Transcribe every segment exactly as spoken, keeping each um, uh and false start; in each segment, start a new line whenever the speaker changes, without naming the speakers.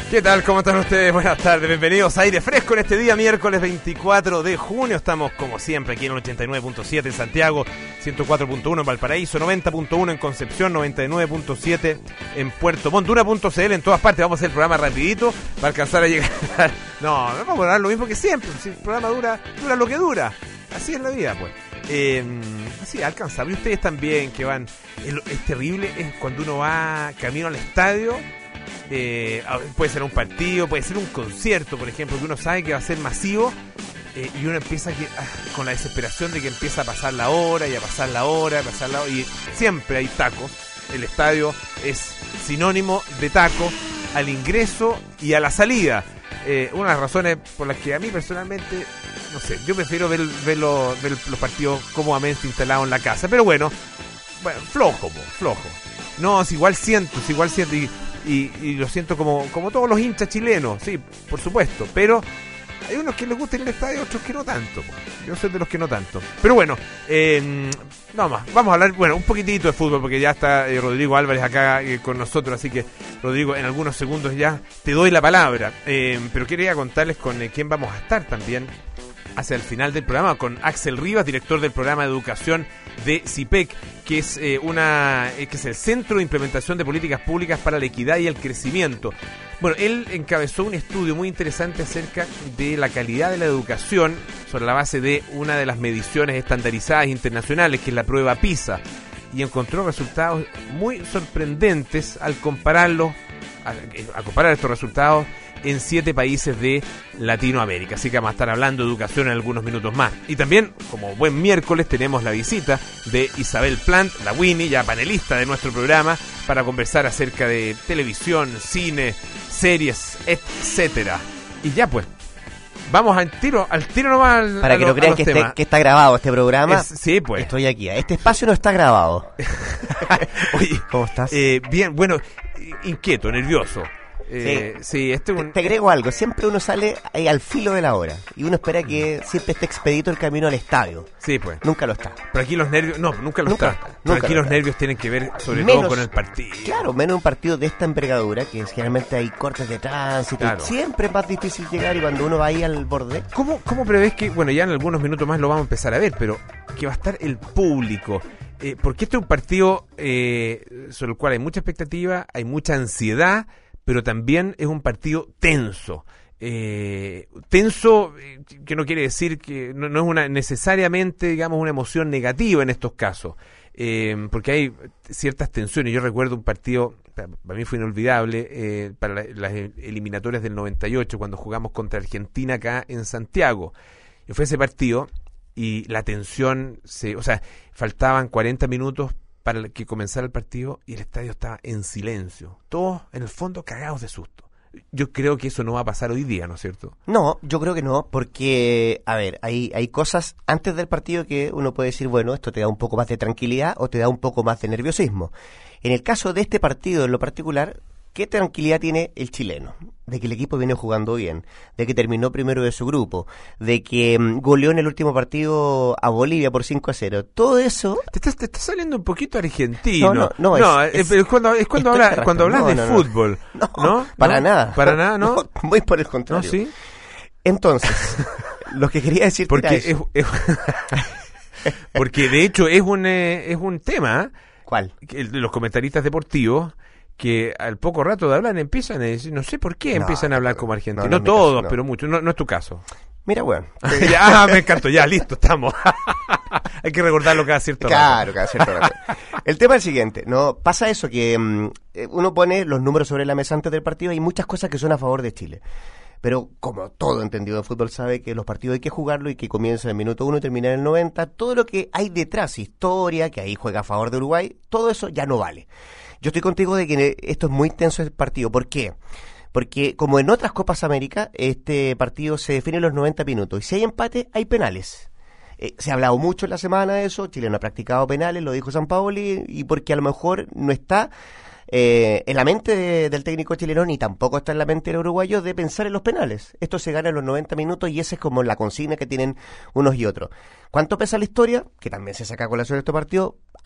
¿Qué tal? ¿Cómo están ustedes? Buenas tardes, bienvenidos a Aire Fresco en este día miércoles veinticuatro de junio. Estamos como siempre aquí en el ochenta y nueve punto siete en Santiago, ciento cuatro punto uno en Valparaíso, noventa punto uno en Concepción, noventa y nueve punto siete en Puerto Montt, dura punto c l en todas partes. Vamos a hacer el programa rapidito para alcanzar a llegar. No, no vamos a dar lo mismo que siempre. Si el programa dura, dura lo que dura. Así es la vida, pues. Eh, así, alcanzable. Y ustedes también que van. Es, es terrible, es cuando uno va camino al estadio. Eh, puede ser un partido, puede ser un concierto, por ejemplo, que uno sabe que va a ser masivo, eh, y uno empieza que, ah, con la desesperación de que empieza a pasar la hora y a pasar la hora, a pasar la hora, y siempre hay tacos. El estadio es sinónimo de tacos al ingreso y a la salida. Eh, una de las razones por las que a mí personalmente, no sé, yo prefiero ver, ver, los, ver los partidos cómodamente instalados en la casa, pero bueno, bueno flojo, po, flojo. No, es igual siento, es igual siento y Y, y lo siento como, como todos los hinchas chilenos, sí, por supuesto, pero hay unos que les gusta ir al estadio, otros que no tanto. Yo soy de los que no tanto. Pero bueno, eh, vamos, vamos a hablar, bueno, un poquitito de fútbol, porque ya está eh, Rodrigo Álvarez acá eh, con nosotros, así que, Rodrigo, en algunos segundos ya te doy la palabra. Eh, pero quería contarles con eh, quién vamos a estar también hacia el final del programa, con Axel Rivas, director del programa de educación de C I P E C, que es eh, una eh, que es el Centro de Implementación de Políticas Públicas para la Equidad y el Crecimiento. Bueno, él encabezó un estudio muy interesante acerca de la calidad de la educación sobre la base de una de las mediciones estandarizadas internacionales, que es la prueba PISA, y encontró resultados muy sorprendentes al compararlos, a, a comparar estos resultados en siete países de Latinoamérica. Así que vamos a estar hablando de educación en algunos minutos más. Y también, como buen miércoles, tenemos la visita de Isabel Plant, la Winnie, ya panelista de nuestro programa, para conversar acerca de televisión, cine, series, etcétera. Y ya pues, vamos al tiro, al tiro nomás al,
para
a
que
lo,
no crean que, este, que está grabado este programa.
Es, sí, pues.
Estoy aquí. Este espacio no está grabado.
Oye,
¿cómo estás?
Eh, bien, bueno, inquieto, nervioso. Eh, sí, sí, este
te,
un...
te agrego algo. Siempre uno sale ahí al filo de la hora y uno espera que siempre esté expedito el camino al estadio.
Sí, pues.
Nunca lo está.
Pero aquí los nervios, no, nunca lo
nunca
está.
está.
Pero
Nunca
aquí
lo
los
está.
nervios tienen que ver sobre
menos,
todo con el partido.
Claro, menos un partido de esta envergadura, que generalmente hay cortes de tránsito.
Claro.
Siempre es más difícil llegar, y cuando uno va ahí al borde.
¿Cómo, ¿Cómo prevés que, bueno, ya en algunos minutos más lo vamos a empezar a ver, pero que va a estar el público? Eh, porque este es un partido eh, sobre el cual hay mucha expectativa, hay mucha ansiedad, pero también es un partido tenso. Eh, tenso, eh, que no quiere decir que no, no es una necesariamente, digamos, una emoción negativa en estos casos, eh, porque hay ciertas tensiones. Yo recuerdo un partido, para, para mí fue inolvidable, eh, para la, las eliminatorias del noventa y ocho, cuando jugamos contra Argentina acá en Santiago. Y fue ese partido y la tensión, se, o sea, faltaban cuarenta minutos para que comenzara el partido y el estadio estaba en silencio, todos en el fondo cagados de susto. Yo creo que eso no va a pasar hoy día, ¿no es cierto?
No, yo creo que no, porque, a ver, hay, hay cosas antes del partido que uno puede decir, bueno, esto te da un poco más de tranquilidad o te da un poco más de nerviosismo. En el caso de este partido en lo particular, ¿qué tranquilidad tiene el chileno? De que el equipo viene jugando bien, de que terminó primero de su grupo, de que um, goleó en el último partido a Bolivia por cinco a cero. Todo eso...
Te estás, te estás saliendo un poquito argentino.
No, no, no.
no
es,
es, es, es cuando, es cuando, habla, cuando hablas no, de
no,
fútbol.
No,
¿no?
para
¿No?
nada.
Para nada, ¿no?
no muy por el contrario.
¿No, sí?
Entonces, lo que quería decir
porque
era eso.
Es, es, porque de hecho es un, eh, es un tema...
¿Cuál?
El de los comentaristas deportivos, que al poco rato de hablar empiezan a decir, no sé por qué no, empiezan a hablar como argentinos. No, no, no todos, caso, no. pero muchos. No, no es tu caso.
Mira, bueno.
Ah, me encantó. Ya, listo, estamos. Hay que recordarlo cada cierto
claro,
rato.
Claro, cada cierto rato. El tema es el siguiente. No pasa eso, que um, uno pone los números sobre la mesa antes del partido y hay muchas cosas que son a favor de Chile. Pero como todo entendido de fútbol sabe que los partidos hay que jugarlo y que comienza en el minuto uno y termina en el noventa, todo lo que hay detrás, historia, que ahí juega a favor de Uruguay, todo eso ya no vale. Yo estoy contigo de que esto es muy tenso el partido. ¿Por qué? Porque como en otras Copas América, este partido se define en los noventa minutos y si hay empate, hay penales. Eh, se ha hablado mucho en la semana de eso, Chile no ha practicado penales, lo dijo Sampaoli, y porque a lo mejor no está... Eh, en la mente de, del técnico chileno, ni tampoco está en la mente del uruguayo, de pensar en los penales. Esto se gana en los noventa minutos y esa es como la consigna que tienen unos y otros. ¿Cuánto pesa la historia? Que también se saca a colación de este partido.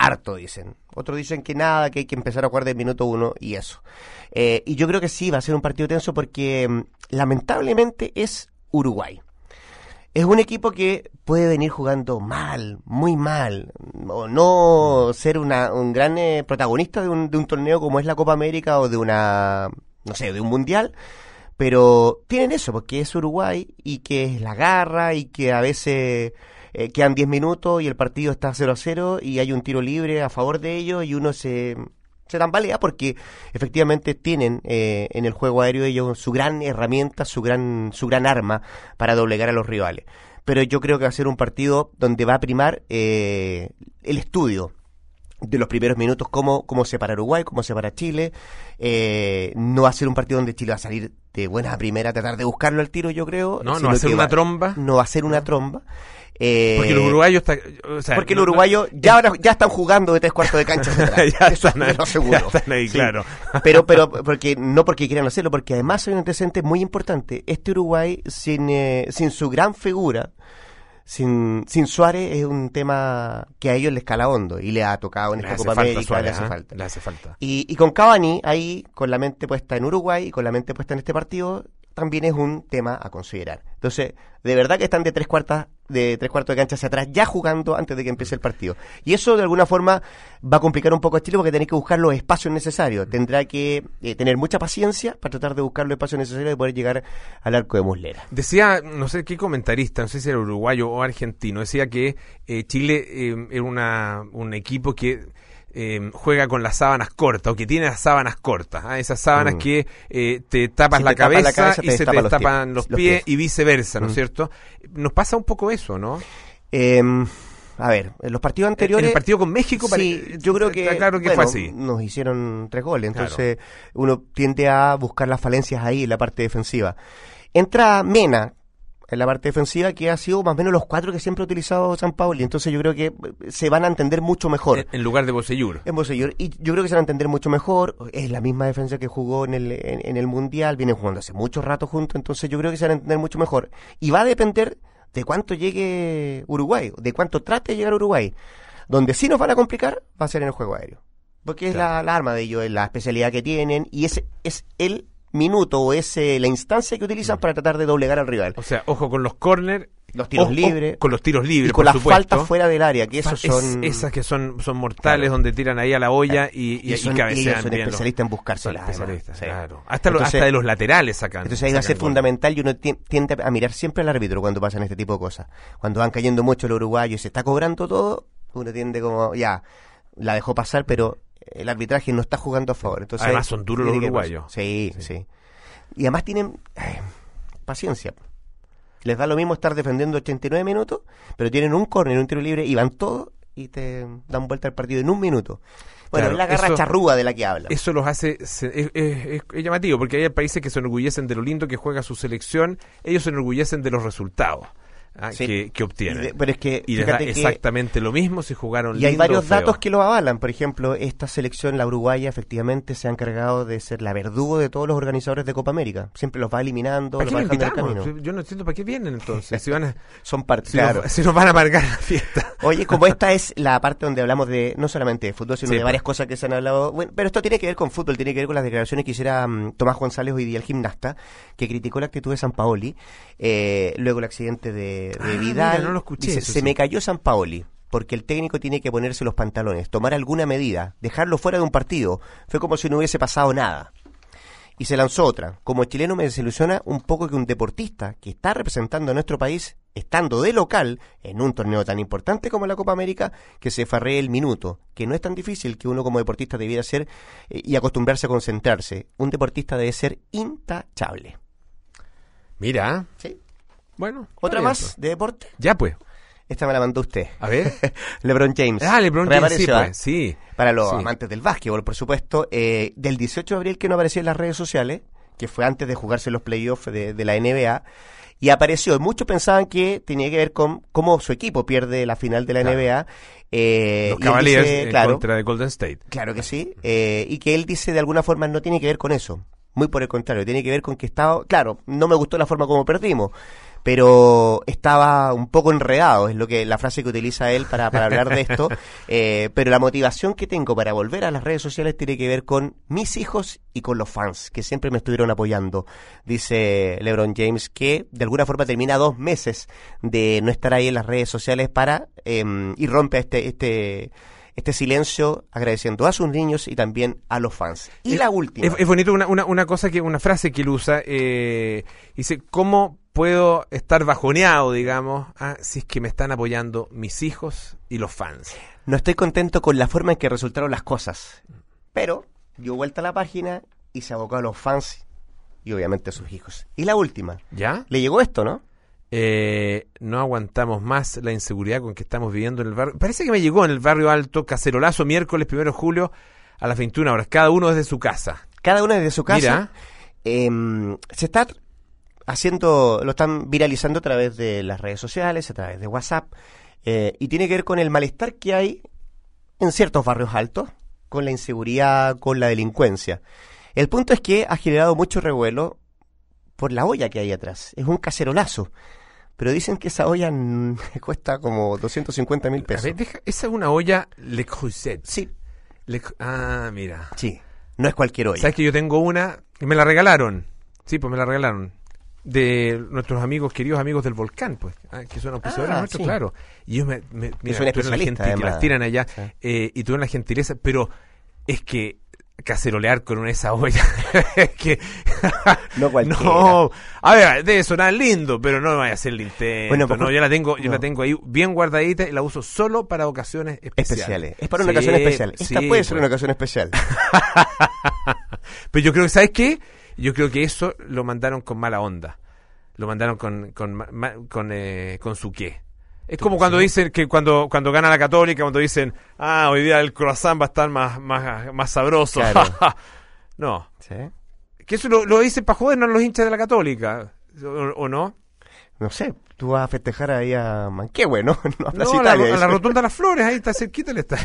harto, dicen. Otros dicen que nada, que hay que empezar a jugar del minuto uno y eso. Eh, y yo creo que sí, va a ser un partido tenso porque mm, lamentablemente es Uruguay. Es un equipo que puede venir jugando mal, muy mal, o no ser una, un gran eh, protagonista de un, de un torneo como es la Copa América o de una, no sé, de un mundial, pero tienen eso, porque es Uruguay y que es la garra y que a veces eh, quedan diez minutos y el partido está cero a cero y hay un tiro libre a favor de ellos y uno se... se tambalea porque efectivamente tienen eh, en el juego aéreo ellos su gran herramienta, su gran su gran arma para doblegar a los rivales. Pero yo creo que va a ser un partido donde va a primar eh, el estudio de los primeros minutos, cómo, cómo se para Uruguay, cómo se para Chile. Eh, no va a ser un partido donde Chile va a salir de buena a primera, tratar de buscarlo al tiro, yo creo.
No, no va a ser una
va,
tromba.
No va a ser una tromba. Eh,
porque los uruguayos está, o sea,
porque
no,
los uruguayos
no,
ya, ahora, ya están jugando de tres cuartos de cancha atrás.
ya,
Eso
están
es
ahí,
lo seguro.
ya están ahí,
sí.
claro.
Pero, pero porque no porque quieran hacerlo, porque además hay un antecedente muy importante. Este Uruguay sin eh, sin su gran figura, sin sin Suárez, es un tema que a ellos les cala hondo y le ha tocado en
le
esta
hace
Copa
falta
América,
Suárez,
le hace
¿eh?
falta.
Le hace falta.
Y, y con Cavani ahí, con la mente puesta en Uruguay y con la mente puesta en este partido, también es un tema a considerar. Entonces, de verdad que están de tres cuartas de tres cuartos de cancha hacia atrás, ya jugando antes de que empiece el partido. Y eso de alguna forma va a complicar un poco a Chile porque tiene que buscar los espacios necesarios. Tendrá que eh, tener mucha paciencia para tratar de buscar los espacios necesarios y poder llegar al arco de Muslera.
Decía, no sé qué comentarista, no sé si era uruguayo o argentino, decía que eh, Chile eh, era una, un equipo que Eh, juega con las sábanas cortas o que tiene las sábanas cortas, ¿eh? Esas sábanas mm. que eh, te tapas
si
la,
te
cabeza
tapa la cabeza
y
te
se te destapan los, los pies, pies y viceversa, ¿no es mm. cierto? Nos pasa un poco eso, ¿no?
Eh, a ver, en los partidos anteriores...
En el partido con México,
sí,
pare...
yo creo que,
está claro que
bueno,
fue así.
Nos hicieron tres goles, entonces
claro.
uno tiende a buscar las falencias ahí en la parte defensiva. Entra Mena en la parte defensiva, que ha sido más o menos los cuatro que siempre ha utilizado Sampaoli. Entonces yo creo que se van a entender mucho mejor.
En, en lugar de Bocellur.
En Bocellur. Y yo creo que se van a entender mucho mejor. Es la misma defensa que jugó en el, en, en el Mundial. Vienen jugando hace mucho rato juntos. Entonces yo creo que se van a entender mucho mejor. Y va a depender de cuánto llegue Uruguay, de cuánto trate de llegar Uruguay. Donde sí nos van a complicar va a ser en el juego aéreo. Porque es claro. la, la arma de ellos, es la especialidad que tienen. Y ese es el minuto o es eh, la instancia que utilizan para tratar de doblegar al rival.
O sea, ojo con los córner,
los tiros
ojo,
libres,
con los tiros libres,
y con
por
las
supuesto.
faltas fuera del área, que esos son
es, esas que son son mortales, claro. donde tiran ahí a la olla y, y, y,
son,
y cabecean
son
bien.
especialistas en buscárselas.
Especialistas,
sí.
claro. Hasta,
entonces,
lo, hasta de los laterales sacan.
Entonces ahí va a ser fundamental y uno tiende a mirar siempre al árbitro cuando pasan este tipo de cosas. Cuando van cayendo mucho los uruguayos y se está cobrando todo, uno tiende como, ya, la dejó pasar, pero el arbitraje no está jugando a favor. Entonces,
además son duros los uruguayos.
Sí, sí, sí. Y además tienen eh, paciencia. Les da lo mismo estar defendiendo ochenta y nueve minutos, pero tienen un córner, un tiro libre y van todos y te dan vuelta al partido en un minuto. Bueno, claro, es la garra eso, charrúa de la que habla.
Eso los hace, es, es, es, es llamativo, porque hay países que se enorgullecen de lo lindo que juega su selección, ellos se enorgullecen de los resultados. Ah,
sí.
que, que obtienen.
De, pero es que,
y les da exactamente lo mismo si jugaron
y hay varios
feo.
datos que lo avalan. Por ejemplo, esta selección, la uruguaya, efectivamente se ha encargado de ser la verdugo de todos los organizadores de Copa América. Siempre los va eliminando, los va dejando en el camino.
Yo no entiendo para qué vienen entonces. Si van a,
Son parte,
si,
claro.
nos, si nos van a marcar la fiesta.
Oye, como esta es la parte donde hablamos de no solamente de fútbol, sino sí, de varias pues. cosas que se han hablado. Bueno, pero esto tiene que ver con fútbol, tiene que ver con las declaraciones que hiciera um, Tomás González hoy día, el gimnasta, que criticó la actitud de Sampaoli, eh, luego el accidente de, de ah, Vidal.
Mira, no lo escuché.
Dice,
eso,
se
sí.
me cayó Sampaoli, porque el técnico tiene que ponerse los pantalones, tomar alguna medida, dejarlo fuera de un partido. Fue como si no hubiese pasado nada. Y se lanzó otra. Como chileno me desilusiona un poco que un deportista que está representando a nuestro país, estando de local, en un torneo tan importante como la Copa América, que se farree el minuto, que no es tan difícil que uno como deportista debiera ser eh, y acostumbrarse a concentrarse. Un deportista debe ser intachable.
Mira.
Sí.
Bueno.
¿Otra más eso. de deporte?
Ya pues.
Esta me la mandó usted.
A ver.
LeBron James.
Ah, LeBron James, sí, pues, sí.
Para los
sí.
amantes del básquetbol, por supuesto. Eh, del dieciocho de abril que no aparecía en las redes sociales, que fue antes de jugarse los playoffs de, de la N B A, y apareció. Muchos pensaban que tenía que ver con cómo su equipo pierde la final de la claro. N B A. Eh,
los Cavaliers
dice,
en
claro,
contra de Golden State.
Claro que sí. Eh, y que él dice de alguna forma no tiene que ver con eso. muy por el contrario, tiene que ver con que estaba, claro, no me gustó la forma como perdimos, pero estaba un poco enredado, es lo que la frase que utiliza él para, para hablar de esto, eh, pero la motivación que tengo para volver a las redes sociales tiene que ver con mis hijos y con los fans, que siempre me estuvieron apoyando, dice LeBron James, que de alguna forma termina dos meses de no estar ahí en las redes sociales para eh, y rompe este este este silencio agradeciendo a sus niños y también a los fans. Y
es,
la última.
Es, es bonito una, una, una cosa que, una frase que él usa, eh, dice, ¿cómo puedo estar bajoneado, digamos, ah, si es que me están apoyando mis hijos y los fans?
No estoy contento con la forma en que resultaron las cosas, pero dio vuelta a la página y se abocó a los fans y obviamente a sus hijos. Y la última.
¿Ya?
Le llegó esto, ¿no?
Eh, no aguantamos más la inseguridad con que estamos viviendo en el barrio. Parece que me llegó en el barrio alto, cacerolazo, miércoles primero de julio a las veintiuna horas, cada uno desde su casa.
Cada uno desde su casa.
Mira.
Eh, se está haciendo, lo están viralizando a través de las redes sociales, a través de WhatsApp, eh, y tiene que ver con el malestar que hay en ciertos barrios altos, con la inseguridad, con la delincuencia. El punto es que ha generado mucho revuelo por la olla que hay atrás. Es un cacerolazo. Pero dicen que esa olla n- cuesta como doscientos cincuenta mil pesos.
A ver, deja, esa es una olla Le Creuset.
Sí.
Le, ah, mira.
Sí. No es cualquier olla.
¿Sabes que yo tengo una? Y me la regalaron. Sí, pues me la regalaron. De nuestros amigos, queridos amigos del Volcán, pues. Ah, que son auspiciadores
Ah,
nuestros,
sí.
claro. Y ellos me, me mira,
son
tuvieron la
especialistas,
gente que
además.
las tiran allá.
Sí.
Eh, y tuvieron la gentileza. Pero es que cacerolear con esa olla es que
No cualquiera.
no, a ver, debe sonar lindo, pero no vaya a ser el intento.
Bueno,
no,
pues,
yo la tengo, yo
no.
la tengo ahí bien guardadita y la uso solo para ocasiones especiales.
Especiales. Es para una
Sí,
ocasión especial. Esta
sí,
puede ser
pues.
una ocasión especial.
Pero yo creo que, ¿sabes qué? Yo creo que eso lo mandaron con mala onda. Lo mandaron con con ma- ma- con, eh, con su qué. Es como cuando dicen que cuando cuando gana la Católica, cuando dicen, ah, hoy día el croissant va a estar más más, más sabroso.
Claro.
No.
¿Sí?
Que eso lo, lo dicen para jodernos los hinchas de la Católica. ¿O, o no?
No sé, tú vas a festejar ahí a Manquehue, ¿no? No, a Plaza
No, a la,
Italia,
a la
dice.
Rotonda de las Flores, ahí está cerquita el estadio.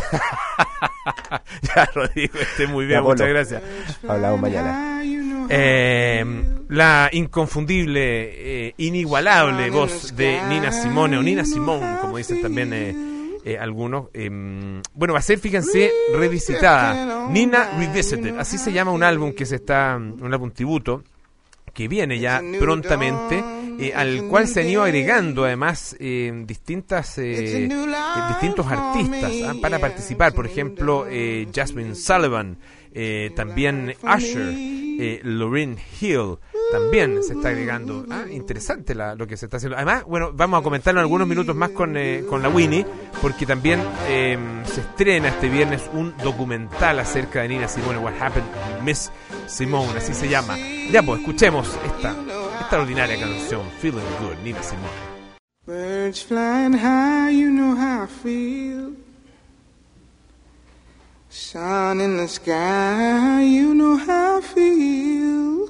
Ya, Rodrigo, esté muy bien,
Ya, Polo.
muchas gracias.
Hablamos mañana.
Eh, la inconfundible, eh, inigualable voz de Nina Simone, o Nina Simone, como dicen también eh, eh, algunos. Eh, bueno, va a ser, fíjense, revisitada. Nina Revisited, así se llama un álbum que se está, un álbum tributo, que viene ya prontamente, eh, al cual se han ido agregando además eh, distintas eh, eh, distintos artistas ¿ah? para participar. Por ejemplo, eh, Jasmine Sullivan, eh, también Usher, eh, Lauryn Hill, también se está agregando. Ah, interesante la, lo que se está haciendo. Además, bueno, vamos a comentarlo en algunos minutos más con, eh, con la Winnie, porque también eh, se estrena este viernes un documental acerca de Nina Simone, What Happened to Miss Simone, así se llama. Ya pues, escuchemos esta extraordinaria canción, Feeling Good, Nina Simone.
Birds flying high, you know how I feel. Sun in the sky, you know how I feel.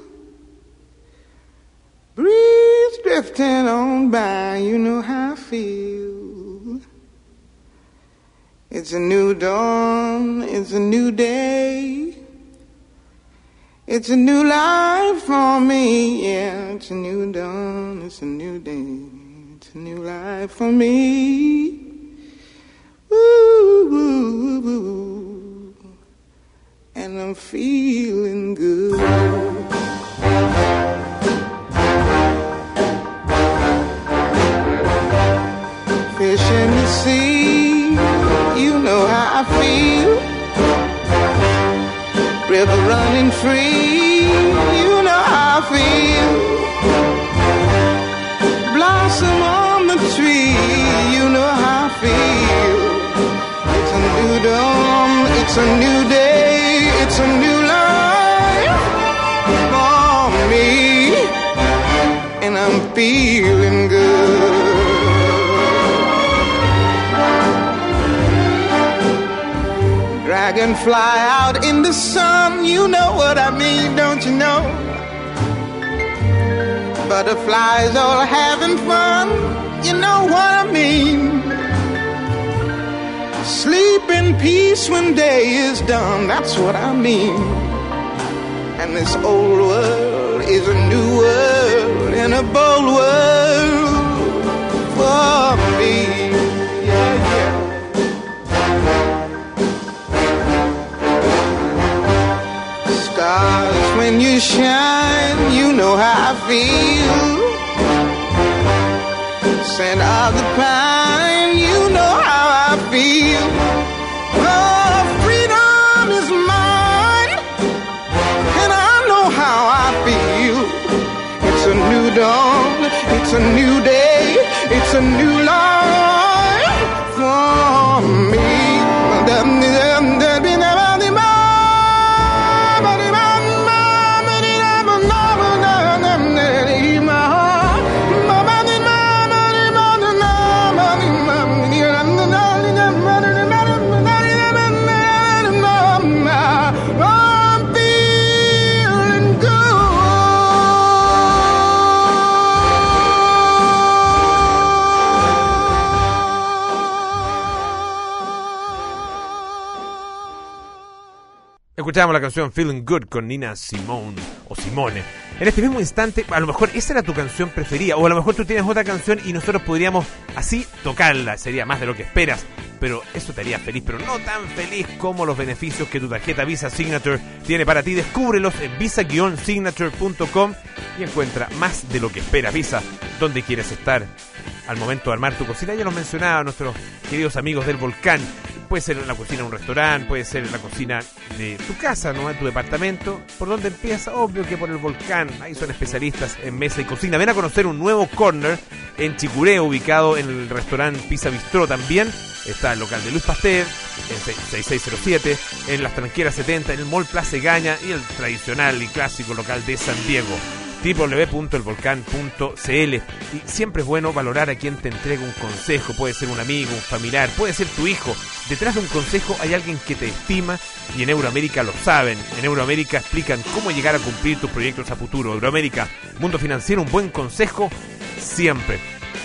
Breeze drifting on by, you know how I feel. It's a new dawn, it's a new day. It's a new life for me, yeah. It's a new dawn, it's a new day. It's a new life for me. Woo, woo, woo. And I'm feeling good. Fish in the sea, you know how I feel. River running free, you know how I feel. Blossom on the tree, you know how I feel. It's a new dawn, it's a new day, it's a new life for me, and I'm feeling good. Dragonfly out in the sun, you know what I mean, don't you know? Butterflies all having fun, you know what I mean. Sleep in peace when day is done, that's what I mean. And this old world is a new world and a bold world for me. Yeah, yeah. Stars, when you shine, you know how I feel. Scent of the pine, you know how I feel. Oh, freedom is mine, and I know how I feel. It's a new dawn, it's a new day, it's a new life for me.
Escuchábamos la canción Feeling Good con Nina Simone o Simone. En este mismo instante, a lo mejor esa era tu canción preferida, o a lo mejor tú tienes otra canción y nosotros podríamos así tocarla, sería más de lo que esperas, pero eso te haría feliz, pero no tan feliz como los beneficios que tu tarjeta Visa Signature tiene para ti. Descúbrelos en visa guion signature punto com y encuentra más de lo que esperas. Visa, donde quieres estar al momento de armar tu cocina. Ya los mencionaba nuestros queridos amigos del Volcán. Puede ser en la cocina de un restaurante, puede ser en la cocina de tu casa, ¿no? En tu departamento. ¿Por dónde empieza? Obvio que por el Volcán. Ahí son especialistas en mesa y cocina. Ven a conocer un nuevo corner en Chicureo, ubicado en el restaurante Pizza Bistró también. Está el local de Luis Pasteur, en sesenta y seis cero siete, en Las Tranqueras setenta, en el Mall Plaza Egaña y el tradicional y clásico local de San Diego. doble u doble u doble u punto el volcán punto c l. Y siempre es bueno valorar a quien te entrega un consejo. Puede ser un amigo, un familiar, puede ser tu hijo. Detrás de un consejo hay alguien que te estima y en Euroamérica lo saben. En Euroamérica explican cómo llegar a cumplir tus proyectos a futuro. Euroamérica, mundo financiero, un buen consejo siempre.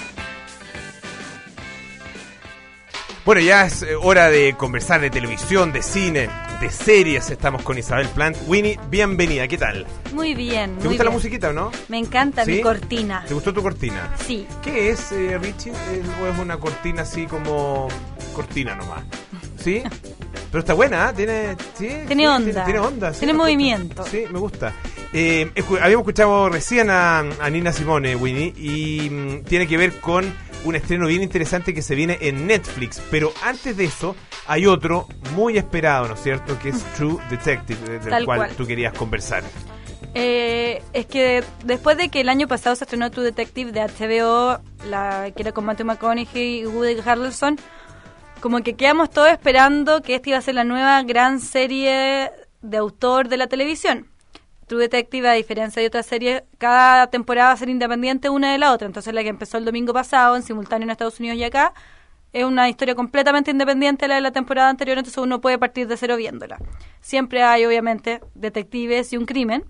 Bueno, ya es hora de conversar de televisión, de cine, de series. Estamos con Isabel Plant. Winnie, bienvenida, ¿qué tal?
Muy bien.
¿Te
muy
gusta
bien.
la musiquita o no?
Me encanta,
¿Sí?
Mi cortina.
¿Te gustó tu cortina?
Sí.
¿Qué es, eh, Richie? Eh, ¿O es una cortina así como cortina nomás? ¿Sí? Pero está buena, ¿eh? Tiene, ¿sí?
Tiene
sí,
onda.
Tiene, tiene onda. Sí,
Tiene
me gusta.
movimiento.
Sí, me gusta. Eh, escu- habíamos escuchado recién a, a Nina Simone, Winnie, y mm, tiene que ver con un estreno bien interesante que se viene en Netflix. Pero antes de eso, hay otro muy esperado, ¿no es cierto? Que es True Detective, de- del
Tal
cual,
cual.
tú querías conversar.
Eh, es que después de que el año pasado se estrenó True Detective de H B O, la que era con Matthew McConaughey y Woody Harrelson, como que quedamos todos esperando que esta iba a ser la nueva gran serie de autor de la televisión. True Detective, a diferencia de otras series, cada temporada va a ser independiente una de la otra. Entonces la que empezó el domingo pasado, en simultáneo en Estados Unidos y acá, es una historia completamente independiente de la de la temporada anterior, entonces uno puede partir de cero viéndola. Siempre hay, obviamente, detectives y un crimen.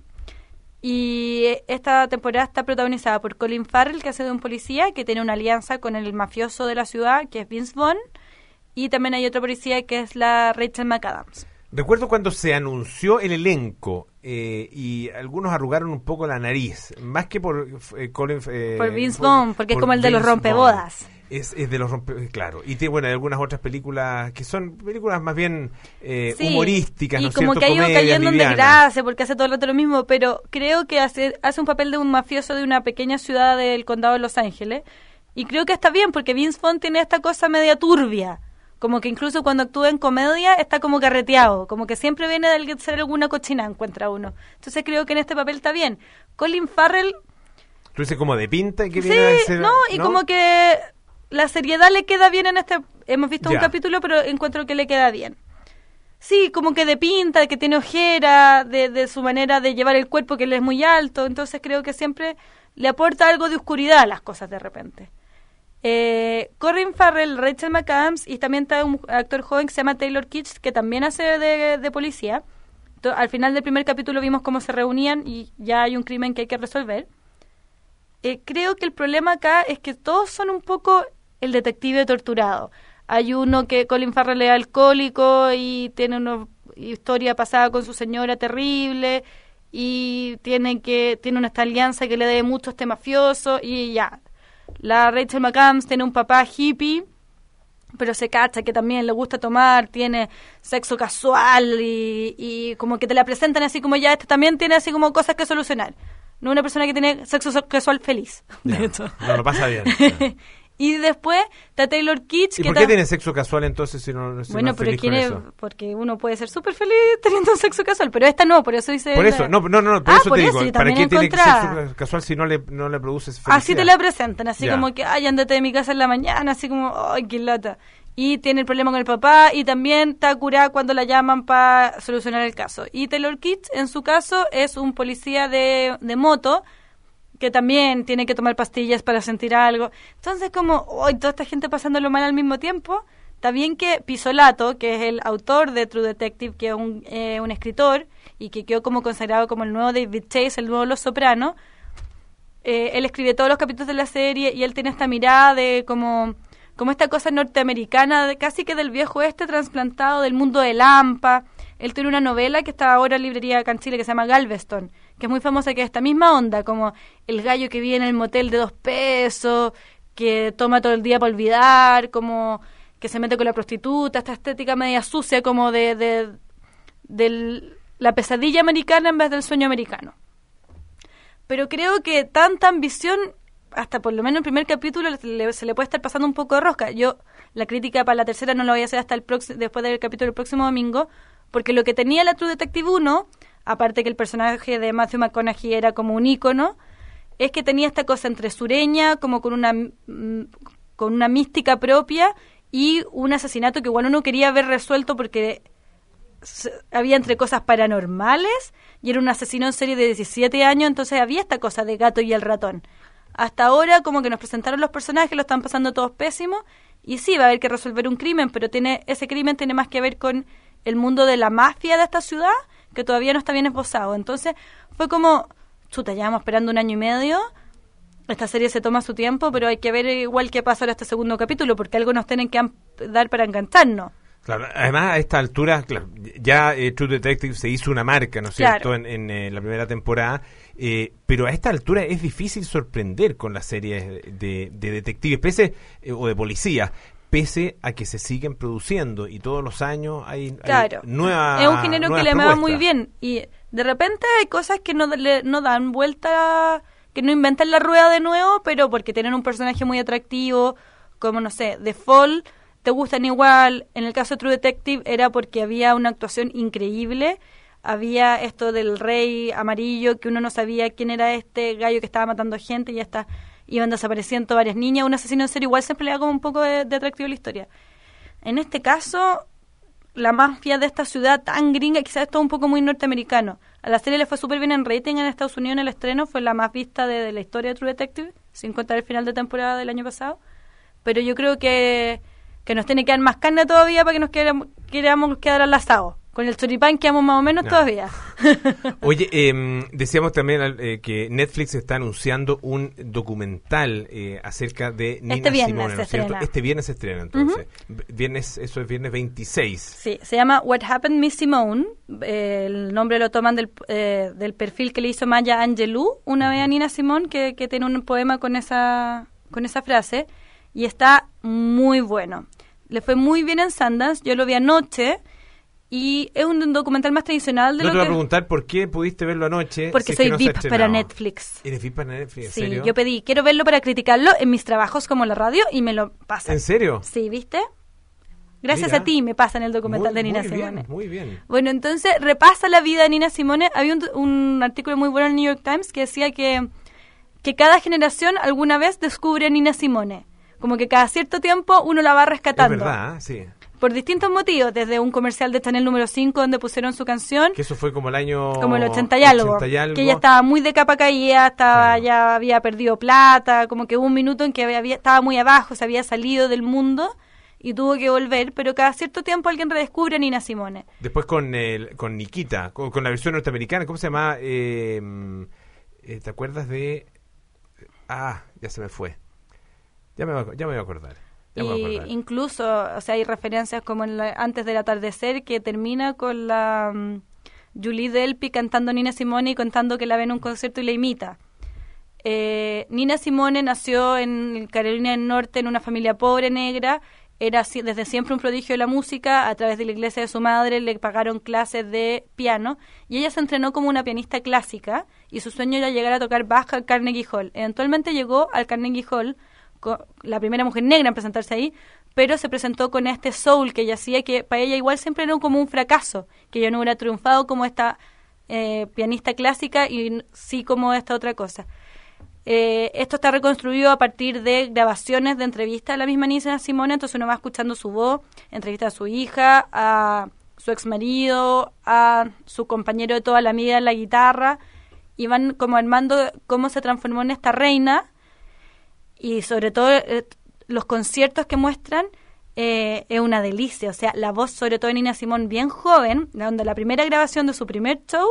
Y esta temporada está protagonizada por Colin Farrell, que hace de un policía que tiene una alianza con el mafioso de la ciudad, que es Vince Vaughn, y también hay otra policía que es la Rachel McAdams.
Recuerdo cuando se anunció el elenco eh, y algunos arrugaron un poco la nariz, más que por eh, Colin... Eh,
Por Vince Vaughn, porque es como el de los
Vince
rompebodas.
Vaughn. Es, es de los rompe... Claro, y tiene, bueno, hay algunas otras películas que son películas más bien eh,
Sí,
humorísticas,
y
¿no es
como
cierto?
que ha ido
Comedias
cayendo en
livianas.
desgracia porque hace todo el rato lo mismo, pero creo que hace, hace un papel de un mafioso de una pequeña ciudad del condado de Los Ángeles, y creo que está bien porque Vince Vaughn tiene esta cosa media turbia, como que incluso cuando actúa en comedia está como carreteado, como que siempre viene de hacer alguna cochina, encuentra uno. Entonces creo que en este papel está bien. Colin Farrell,
Tú dices como de pinta y que
sí,
viene a ser...
no, y como que la seriedad le queda bien en este... Hemos visto
Ya.
un capítulo, pero encuentro que le queda bien. Sí, como que de pinta, que tiene ojera, de, de su manera de llevar el cuerpo, que él es muy alto, entonces creo que siempre le aporta algo de oscuridad a las cosas de repente. Eh, Colin Farrell, Rachel McAdams, y también está un actor joven que se llama Taylor Kitsch, que también hace de, de policía. To- al final del primer capítulo vimos cómo se reunían y ya hay un crimen que hay que resolver. Eh, creo que el problema acá es que todos son un poco el detective torturado. Hay uno que Colin Farrell es alcohólico y tiene una historia pasada con su señora terrible, y tiene que tiene una esta alianza que le debe mucho a este mafioso y ya. La Rachel McAdams tiene un papá hippie, pero se cacha que también le gusta tomar, tiene sexo casual y, y como que te la presentan así como ya este también tiene así como cosas que solucionar. No una persona que tiene sexo casual feliz,
Ya.
de hecho.
No lo pasa bien.
Y después está Taylor Kitsch.
¿Y
que
por qué
ta-
tiene sexo casual entonces si no, si
Bueno,
no es
pero
feliz
quién
con
es,
eso?
porque uno puede ser súper feliz teniendo un sexo casual, pero esta no, por eso dice...
Por
la-
eso, no, no, no, por
Ah,
eso
por
te
eso,
digo,
y
¿para
también
qué tiene que
encontrada.
ser sexo casual si no le, no le produce felicidad?
Así te la presentan, así
Ya.
como que, ay, ándate de mi casa en la mañana, así como, ay, qué lata. Y tiene el problema con el papá y también está curada cuando la llaman para solucionar el caso. Y Taylor Kitsch, en su caso, es un policía de, de moto que también tiene que tomar pastillas para sentir algo. Entonces, como, hoy toda esta gente pasándolo mal al mismo tiempo, está bien que Pisolato, que es el autor de True Detective, que es un, eh, un escritor y que quedó como consagrado como el nuevo David Chase, el nuevo Los Sopranos, eh, él escribe todos los capítulos de la serie y él tiene esta mirada de como, como esta cosa norteamericana, de, casi que del viejo oeste trasplantado del mundo de Lampa. Él tiene una novela que está ahora en librería acá en Chile que se llama Galveston, que es muy famosa, que es esta misma onda, como el gallo que vive en el motel de dos pesos, que toma todo el día para olvidar, como que se mete con la prostituta, esta estética media sucia como de, de, de la pesadilla americana en vez del sueño americano. Pero creo que tanta ambición, hasta por lo menos el primer capítulo, le, se le puede estar pasando un poco de rosca. Yo la crítica para la tercera no la voy a hacer hasta el próximo, después del capítulo del próximo domingo, porque lo que tenía la True Detective uno, aparte que el personaje de Matthew McConaughey era como un ícono, es que tenía esta cosa entre sureña, como con una mm, con una mística propia, y un asesinato que igual uno quería ver resuelto porque se, había entre cosas paranormales, y era un asesino en serie de diecisiete años, entonces había esta cosa de gato y el ratón. Hasta ahora como que nos presentaron los personajes, lo están pasando todos pésimos, y sí, va a haber que resolver un crimen, pero tiene ese crimen tiene más que ver con el mundo de la mafia de esta ciudad, que todavía no está bien esbozado. Entonces fue como, chuta, llevamos esperando un año y medio, esta serie se toma su tiempo, pero hay que ver igual qué pasa ahora este segundo capítulo, porque algo nos tienen que am- dar para engancharnos.
Claro, además a esta altura, claro, ya eh, True Detective se hizo una marca, ¿no es cierto?,
Claro.
en, en eh, la primera temporada, eh, pero a esta altura es difícil sorprender con las series de, de detectives, pese, eh, o de policías, pese a que se siguen produciendo y todos los años hay, hay
Claro,
nuevas
es un género que
nuevas
le va
propuestas.
muy bien, y de repente hay cosas que no, le, no dan vuelta, que no inventan la rueda de nuevo, pero porque tienen un personaje muy atractivo, como no sé, The Fall, te gustan igual. En el caso de True Detective era porque había una actuación increíble, había esto del rey amarillo, que uno no sabía quién era este gallo que estaba matando gente, y ya está, iban desapareciendo varias niñas. Un asesino en serie igual siempre le da como un poco de, de atractivo a la historia. En este caso, la mafia de esta ciudad tan gringa, quizás es todo un poco muy norteamericano. A la serie le fue súper bien en rating en Estados Unidos en el estreno, fue la más vista de, de la historia de True Detective, sin contar el final de temporada del año pasado. Pero yo creo que, que nos tiene que dar más carne todavía para que nos queramos, queramos quedar al asado. Con el choripán quedamos más o menos
No.
todavía.
Oye, eh, decíamos también eh, que Netflix está anunciando un documental eh, acerca de Nina
Este viernes
Simone,
se
¿no es cierto?
estrena.
Este viernes se estrena, entonces. Viernes, eso es viernes veintiséis.
Sí, se llama What Happened Miss Simone. Eh, el nombre lo toman del, eh, del perfil que le hizo Maya Angelou una vez a Nina Simone, que, que tiene un poema con esa, con esa frase, y está muy bueno. Le fue muy bien en Sundance, yo lo vi anoche, y es un documental más tradicional de
No
lo
te voy a
que...
preguntar por qué pudiste verlo anoche.
Porque
si es
soy
que no se ha
V I P para
estrenado.
Netflix.
¿Eres V I P para Netflix? ¿En
Sí,
serio?
yo pedí, quiero verlo para criticarlo en mis trabajos como la radio, y me lo pasan.
¿En serio?
Sí, ¿viste? Gracias
Mira.
a ti me pasan el documental
Muy-
de Nina
muy
Simone.
bien, muy bien.
Bueno, entonces repasa la vida de Nina Simone. Había un, un artículo muy bueno en el New York Times que decía que, que cada generación alguna vez descubre a Nina Simone. Como que cada cierto tiempo uno la va rescatando.
Es verdad, sí.
Por distintos motivos, desde un comercial de Chanel número cinco donde pusieron su canción,
Que eso fue como el año...
como el ochenta y algo,
ochenta y algo.
que ella estaba muy de capa caída, estaba,
Claro.
ya había perdido plata, como que hubo un minuto en que había, estaba muy abajo, se había salido del mundo y tuvo que volver, pero cada cierto tiempo alguien redescubre a Nina Simone.
Después con el, con Nikita, con, con la versión norteamericana, ¿cómo se llama? Eh, eh, ¿Te acuerdas de...? Ah, ya se me fue. Ya me, va- ya me voy a acordar. Ya me voy a
Y
acordar.
incluso, o sea, hay referencias como en la- antes del atardecer, que termina con la mm, Julie Delpy cantando Nina Simone y contando que la ve en un concierto y la imita. Eh, Nina Simone nació en Carolina del Norte en una familia pobre negra, era desde siempre un prodigio de la música, a través de la iglesia de su madre le pagaron clases de piano y ella se entrenó como una pianista clásica y su sueño era llegar a tocar bajo al Carnegie Hall. Eventualmente llegó al Carnegie Hall, la primera mujer negra en presentarse ahí, pero se presentó con este soul que ella hacía, que para ella igual siempre era como un fracaso, que ella no hubiera triunfado como esta eh, pianista clásica y sí como esta otra cosa. Eh, esto está reconstruido a partir de grabaciones de entrevistas a la misma Nina Simone, entonces uno va escuchando su voz, entrevista a su hija, a su exmarido, a su compañero de toda la vida en la guitarra, y van como armando cómo se transformó en esta reina, y sobre todo eh, los conciertos que muestran eh, es una delicia, o sea, la voz sobre todo de Nina Simone bien joven, donde la primera grabación de su primer show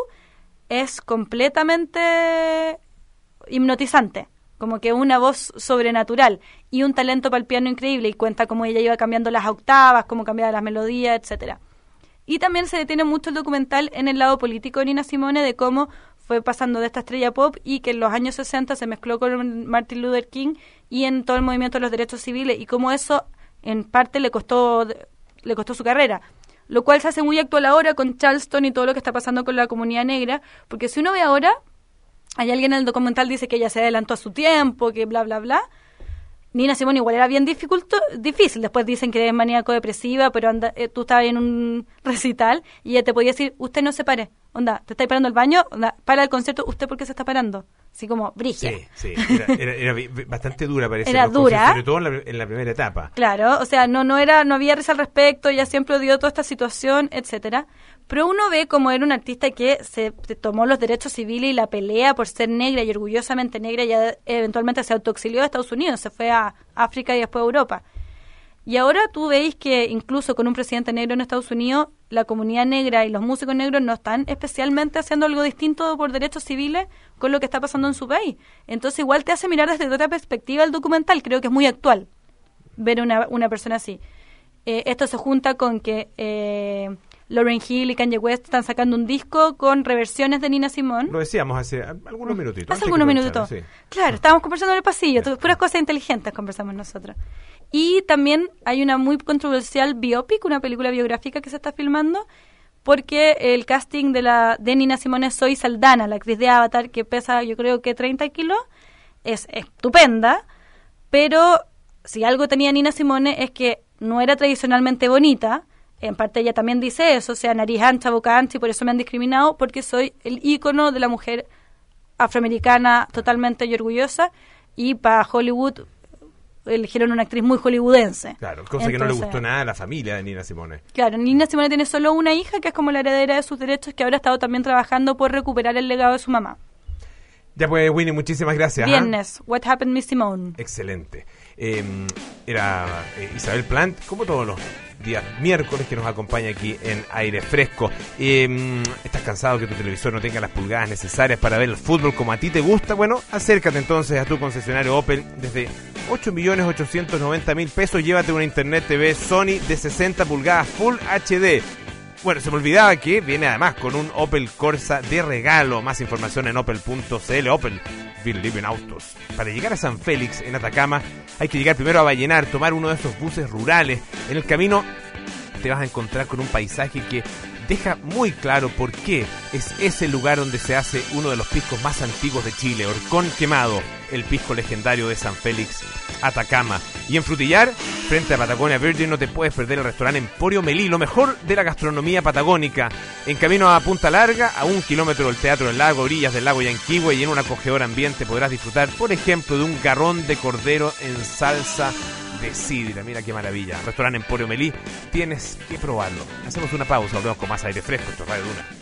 es completamente hipnotizante, como que una voz sobrenatural y un talento para el piano increíble, y cuenta cómo ella iba cambiando las octavas, cómo cambiaba las melodías, etcétera. Y también se detiene mucho el documental en el lado político de Nina Simone, de cómo fue pasando de esta estrella pop y que en los años sesenta se mezcló con Martin Luther King y en todo el movimiento de los derechos civiles, y cómo eso en parte le costó le costó su carrera, lo cual se hace muy actual ahora con Charleston y todo lo que está pasando con la comunidad negra, porque si uno ve ahora, hay alguien en el documental dice que ella se adelantó a su tiempo, que bla, bla, bla. Nina Simone igual era bien dificulto, difícil. Después dicen que es maníaco-depresiva, pero anda, eh, tú estabas en un recital y ella te podía decir, usted no se pare. Onda, ¿te estáis parando al baño? Onda, para el concierto, ¿usted por qué se está parando? Así como, brígida.
Sí, sí, era, era, era bastante dura, parece.
Era dura.
Sobre todo en la, en la primera etapa.
Claro, o sea, no no era no había risa al respecto, ella siempre odió toda esta situación, etcétera. Pero uno ve como era un artista que se, se tomó los derechos civiles y la pelea por ser negra y orgullosamente negra, y eventualmente se autoexilió de Estados Unidos, se fue a África y después a Europa. Y ahora tú veis que incluso con un presidente negro en Estados Unidos, la comunidad negra y los músicos negros no están especialmente haciendo algo distinto por derechos civiles con lo que está pasando en su país. Entonces igual te hace mirar desde otra perspectiva el documental. Creo que es muy actual ver una, una persona así. Eh, esto se junta con que eh, Lauryn Hill y Kanye West están sacando un disco con reversiones de Nina Simone.
Lo decíamos hace algunos minutitos.
Hace algunos minutitos. Sí. Claro, estábamos conversando en el pasillo,
sí,
puras cosas inteligentes conversamos nosotros. Y también hay una muy controversial biopic, una película biográfica que se está filmando, porque el casting de la de Nina Simone es Zoe Saldana, la actriz de Avatar, que pesa yo creo que treinta kilos, es estupenda, pero si algo tenía Nina Simone es que no era tradicionalmente bonita. En parte ella también dice eso, o sea, nariz ancha, boca ancha, y por eso me han discriminado, porque soy el ícono de la mujer afroamericana totalmente y orgullosa, y para Hollywood eligieron una actriz muy hollywoodense.
Claro, cosa Entonces, que no le gustó nada a la familia de Nina Simone.
Claro, Nina Simone tiene solo una hija que es como la heredera de sus derechos, que ahora ha estado también trabajando por recuperar el legado de su mamá.
Ya pues, Winnie, muchísimas gracias.
Viernes,
¿eh?
What Happened Miss Simone.
Excelente. Eh, era eh, Isabel Plant, como todos los días miércoles, que nos acompaña aquí en Aire Fresco. Eh, ¿Estás cansado que tu televisor no tenga las pulgadas necesarias para ver el fútbol como a ti te gusta? Bueno, acércate entonces a tu concesionario Opel. Desde ocho millones ochocientos noventa mil pesos, llévate una Internet T V Sony de sesenta pulgadas Full H D. Bueno, se me olvidaba que viene además con un Opel Corsa de regalo. Más información en opel punto c l. Opel, Feel Living Autos. Para llegar a San Félix, en Atacama, hay que llegar primero a Vallenar, tomar uno de esos buses rurales. En el camino te vas a encontrar con un paisaje que deja muy claro por qué es ese lugar donde se hace uno de los piscos más antiguos de Chile, Horcón Quemado, el pisco legendario de San Félix, Atacama. Y en Frutillar, frente a Patagonia Virgin, no te puedes perder el restaurante Emporio Melí, lo mejor de la gastronomía patagónica. En camino a Punta Larga, a un kilómetro del Teatro del Lago, orillas del lago Yanquihue, y en un acogedor ambiente podrás disfrutar, por ejemplo, de un garrón de cordero en salsa de sidra. Mira qué maravilla. Restaurante Emporio Melí, tienes que probarlo. Hacemos una pausa, volvemos con más Aire Fresco. Esto es Radio Duna.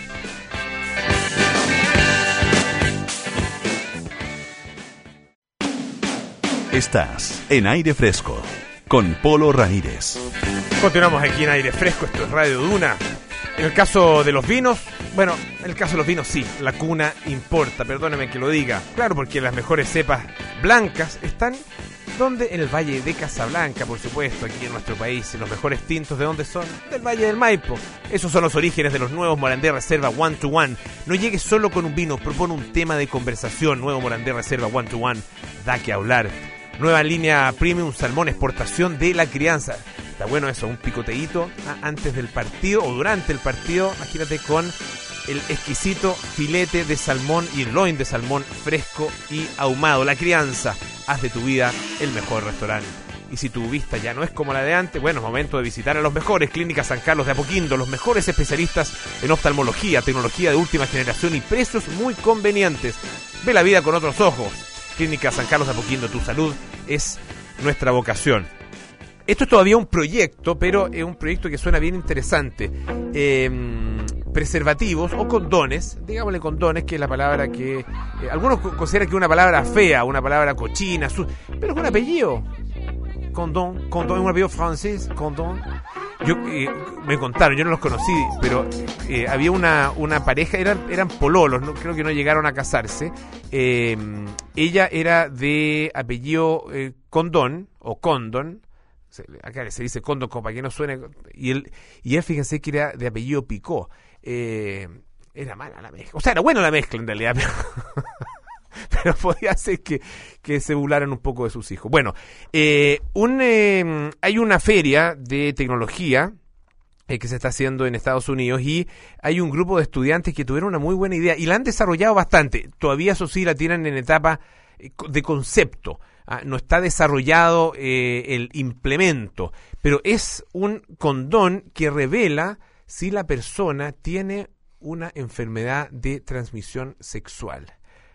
Estás en Aire Fresco con Polo Ramírez.
Continuamos aquí en Aire Fresco, esto es Radio Duna. En el caso de los vinos, bueno, en el caso de los vinos sí, la cuna importa, perdóneme que lo diga. Claro, porque las mejores cepas blancas están ¿Dónde? En el Valle de Casablanca, por supuesto, aquí en nuestro país. Y los mejores tintos, ¿de dónde son? Del Valle del Maipo. Esos son los orígenes de los nuevos Morandé Reserva One to One. No llegues solo con un vino, propone un tema de conversación. Nuevo Morandé Reserva One to One, da que hablar. Nueva línea Premium Salmón Exportación de la Crianza. Está bueno eso, un picoteíto ¿ah? antes del partido o durante el partido. Imagínate con el exquisito filete de salmón y el loin de salmón fresco y ahumado. La Crianza, haz de tu vida el mejor restaurante. Y si tu vista ya no es como la de antes, bueno, es momento de visitar a los mejores. Clínica San Carlos de Apoquindo, los mejores especialistas en oftalmología, tecnología de última generación y precios muy convenientes. Ve la vida con otros ojos. Clínica San Carlos de Apoquindo, tu salud es nuestra vocación. Esto es todavía un proyecto, pero es un proyecto que suena bien interesante. Eh, preservativos o condones, digámosle condones, que es la palabra que... Eh, algunos consideran que es una palabra fea, una palabra cochina, su, pero es un apellido. Condón, condón es un apellido francés, condón. Yo, eh, me contaron, yo no los conocí, pero eh, había una, una pareja, eran, eran pololos, no, creo que no llegaron a casarse. Eh, ella era de apellido eh, Condón, o Condon, acá se dice Condon como para que no suene, y él, y él fíjense que era de apellido Picó. Eh, era mala la mezcla, o sea, era buena la mezcla en realidad, pero... pero podía ser que, que se burlaran un poco de sus hijos. Bueno, eh, un, eh, hay una feria de tecnología eh, que se está haciendo en Estados Unidos y hay un grupo de estudiantes que tuvieron una muy buena idea y la han desarrollado bastante. Todavía eso sí la tienen en etapa de concepto. Ah, no está desarrollado eh, el implemento, pero es un condón que revela si la persona tiene una enfermedad de transmisión sexual.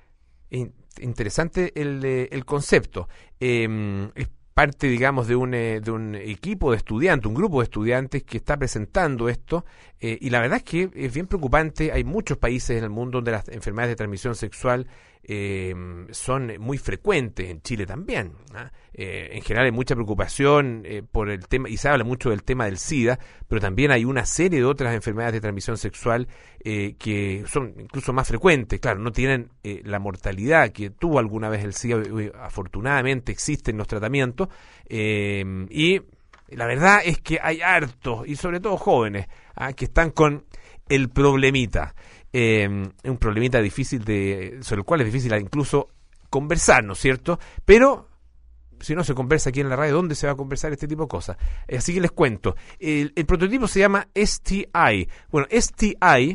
Interesante el, el concepto. Eh, es parte, digamos, de un, de un equipo de estudiantes, un grupo de estudiantes que está presentando esto, eh, y la verdad es que es bien preocupante. Hay muchos países en el mundo donde las enfermedades de transmisión sexual eh, son muy frecuentes, en Chile también, ¿ah? Eh, en general hay mucha preocupación eh, por el tema, y se habla mucho del tema del SIDA, pero también hay una serie de otras enfermedades de transmisión sexual eh, que son incluso más frecuentes. Claro, no tienen eh, la mortalidad que tuvo alguna vez el SIDA, eh, afortunadamente existen los tratamientos, eh, y la verdad es que hay hartos, y sobre todo jóvenes, ¿ah? que están con el problemita. Eh, un problemita difícil de, sobre el cual es difícil incluso conversar, ¿no es cierto? Pero si no se conversa aquí en la radio, ¿dónde se va a conversar este tipo de cosas? Eh, así que les cuento. El, el prototipo se llama S T I. Bueno, S T I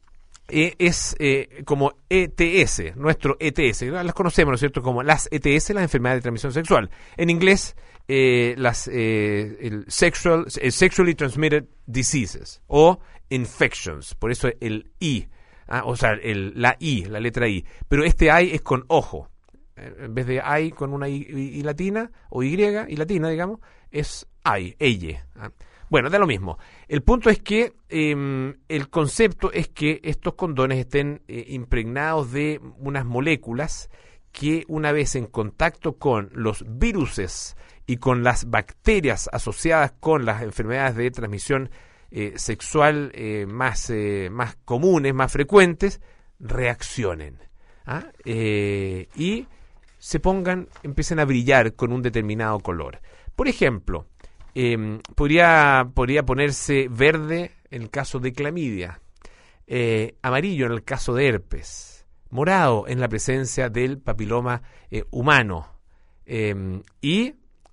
eh, es eh, como E T S, nuestro E T S. Las conocemos, ¿no es cierto? Como las E T S, las enfermedades de transmisión sexual. En inglés, eh, las eh, el sexual, el sexually transmitted diseases o infections. Por eso el I. Ah, o sea, el, la I, la letra I. Pero este I es con ojo. En vez de I con una I, I, I latina, o Y y latina, digamos, es I, ella. ¿Ah? Bueno, da lo mismo. El punto es que eh, el concepto es que estos condones estén eh, impregnados de unas moléculas que una vez en contacto con los viruses y con las bacterias asociadas con las enfermedades de transmisión eh, sexual eh, más, eh, más comunes, más frecuentes, reaccionen. ¿Ah? Eh, y se pongan, empiecen a brillar con un determinado color. Por ejemplo, eh, podría, podría ponerse verde en el caso de clamidia, eh, amarillo en el caso de herpes, morado en la presencia del papiloma eh, humano, eh, y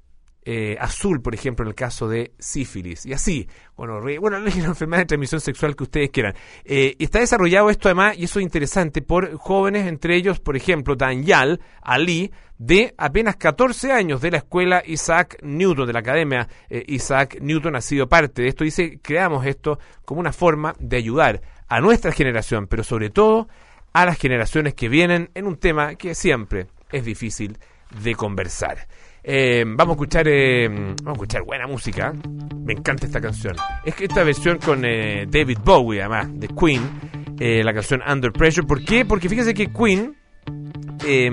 eh, azul, por ejemplo, en el caso de sífilis, y así, bueno, re, bueno, la enfermedad de transmisión sexual que ustedes quieran. Eh, está desarrollado esto además, y eso es interesante, por jóvenes, entre ellos, por ejemplo, Danyal Ali, de apenas catorce años, de la escuela Isaac Newton, de la academia eh, Isaac Newton, ha sido parte de esto. Dice, creamos esto como una forma de ayudar a nuestra generación, pero sobre todo a las generaciones que vienen, en un tema que siempre es difícil de conversar. Eh, vamos a escuchar eh, vamos a escuchar buena música. Me encanta esta canción. Es que esta versión con eh, David Bowie, además, de Queen, eh, la canción Under Pressure. ¿Por qué? Porque fíjense que Queen eh,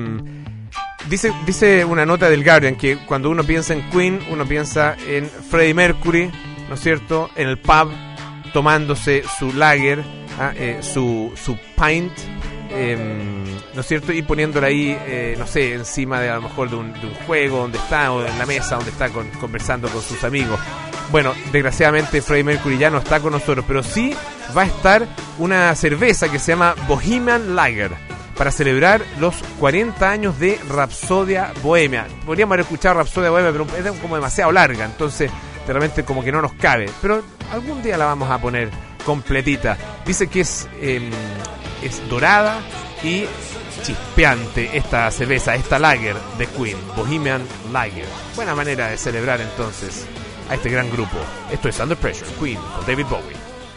dice, dice una nota del Guardian que cuando uno piensa en Queen, uno piensa en Freddie Mercury, ¿no es cierto? En el pub, tomándose su lager, ¿ah? eh, su, su pint, eh, ¿no es cierto? Y poniéndola ahí, eh, no sé, encima de a lo mejor de un, de un juego donde está, o en la mesa donde está con, conversando con sus amigos. Bueno, desgraciadamente Freddie Mercury ya no está con nosotros, pero sí va a estar una cerveza que se llama Bohemian Lager para celebrar los cuarenta años de Rapsodia Bohemia. Podríamos haber escuchado Rapsodia Bohemia, pero es como demasiado larga, entonces de repente como que no nos cabe. Pero algún día la vamos a poner completita. Dice que es, eh, es dorada y chispeante esta cerveza, esta lager de Queen, Bohemian Lager. Buena manera de celebrar entonces a este gran grupo. Esto es Under Pressure, Queen con David Bowie.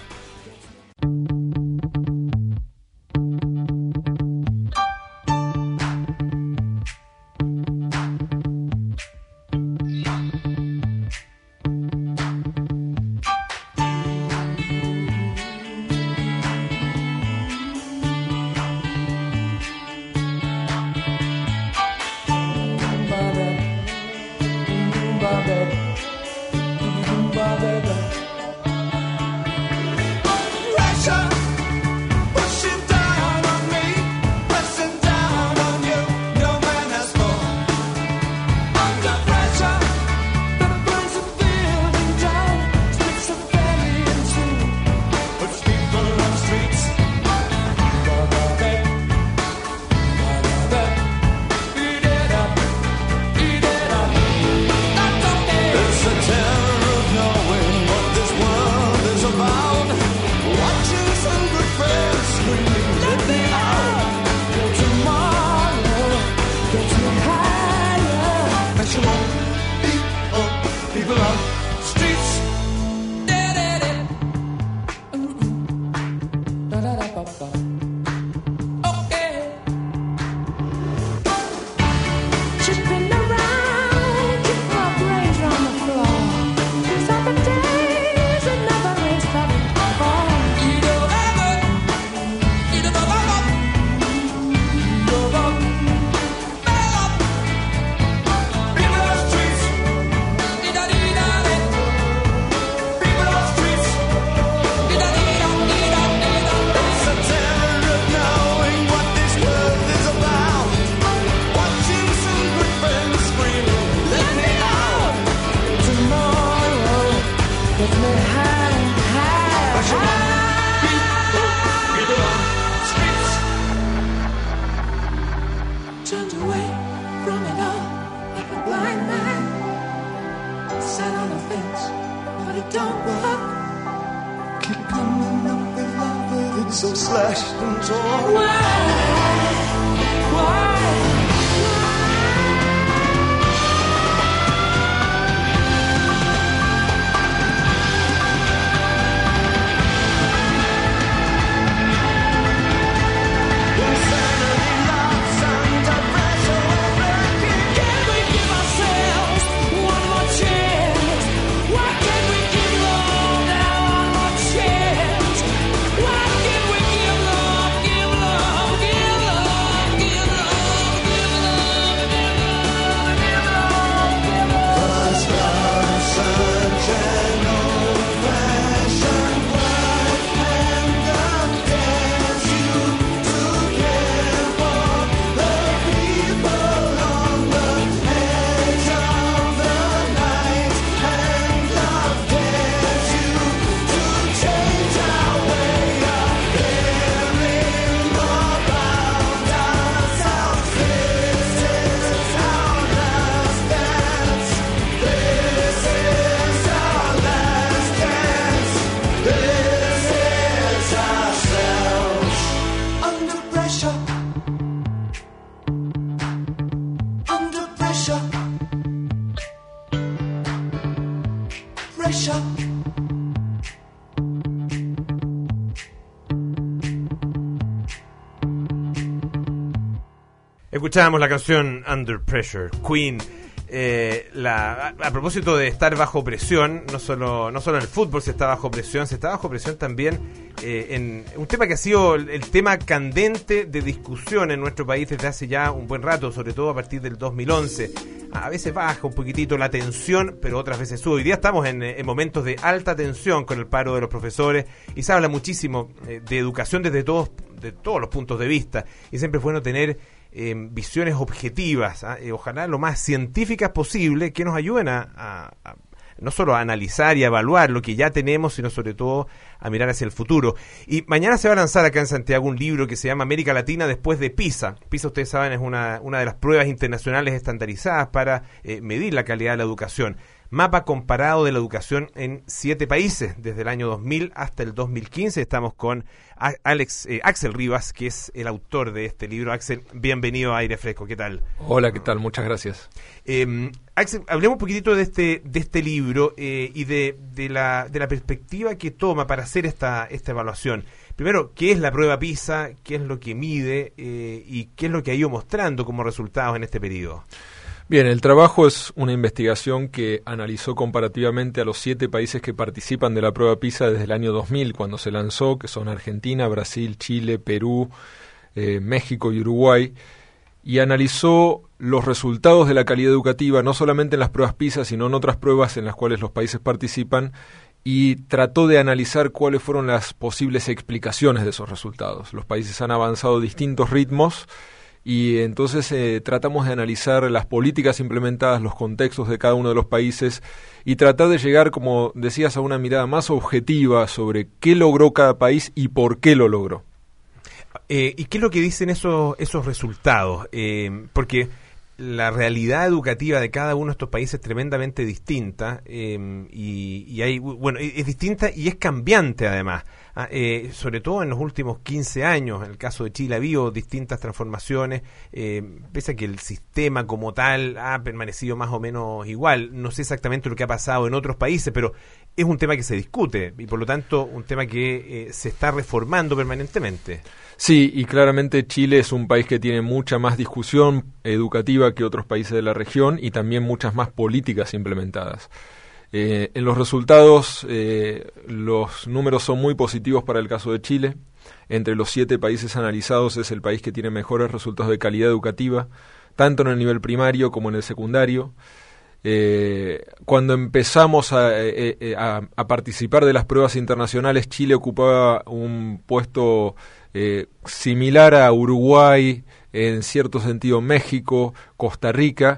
Escuchábamos la canción Under Pressure, Queen. Eh, la, a, a propósito de estar bajo presión, no solo no solo en el fútbol se está bajo presión, se está bajo presión también eh, en un tema que ha sido el, el tema candente de discusión en nuestro país desde hace ya un buen rato, sobre todo a partir del dos mil once. A veces baja un poquitito la tensión, pero otras veces sube. Hoy día estamos en, en momentos de alta tensión con el paro de los profesores y se habla muchísimo eh, de educación desde todos de todos los puntos de vista, y siempre es bueno tener eh, visiones objetivas, ¿ah? eh, ojalá lo más científicas posible, que nos ayuden a, a, a no solo a analizar y a evaluar lo que ya tenemos, sino sobre todo a mirar hacia el futuro. Y mañana se va a lanzar acá en Santiago un libro que se llama América Latina después de PISA. PISA, ustedes saben, es una, una de las pruebas internacionales estandarizadas para eh, medir la calidad de la educación. Mapa comparado de la educación en siete países, desde el año dos mil hasta el dos mil quince. Estamos con Alex, eh, Axel Rivas, que es el autor de este libro. Axel, bienvenido a Aire Fresco, ¿qué tal?
Hola, ¿qué tal? Muchas gracias.
Eh, Axel, hablemos un poquitito de este de este libro eh, y de, de, la, de la perspectiva que toma para hacer esta, esta evaluación. Primero, ¿qué es la prueba PISA? ¿Qué es lo que mide? Eh, ¿Y qué es lo que ha ido mostrando como resultados en este periodo?
Bien, el trabajo es una investigación que analizó comparativamente a los siete países que participan de la prueba PISA desde el año dos mil, cuando se lanzó, que son Argentina, Brasil, Chile, Perú, eh, México y Uruguay, y analizó los resultados de la calidad educativa, no solamente en las pruebas PISA, sino en otras pruebas en las cuales los países participan, y trató de analizar cuáles fueron las posibles explicaciones de esos resultados. Los países han avanzado a distintos ritmos, y entonces eh, tratamos de analizar las políticas implementadas, los contextos de cada uno de los países y tratar de llegar, como decías, a una mirada más objetiva sobre qué logró cada país y por qué lo logró.
Eh, ¿Y qué es lo que dicen esos, esos resultados? Eh, porque la realidad educativa de cada uno de estos países es tremendamente distinta eh, y, y hay, bueno, es distinta y es cambiante además. Ah, eh, sobre todo en los últimos quince años, en el caso de Chile ha habido distintas transformaciones, eh, pese a que el sistema como tal ha permanecido más o menos igual. No sé exactamente lo que ha pasado en otros países, pero es un tema que se discute y por lo tanto un tema que eh, se está reformando permanentemente.
Sí, y claramente Chile es un país que tiene mucha más discusión educativa que otros países de la región y también muchas más políticas implementadas. Eh, en los resultados, eh, los números son muy positivos para el caso de Chile. Entre los siete países analizados es el país que tiene mejores resultados de calidad educativa, tanto en el nivel primario como en el secundario. Eh, cuando empezamos a, eh, a, a participar de las pruebas internacionales, Chile ocupaba un puesto eh, similar a Uruguay, en cierto sentido México, Costa Rica,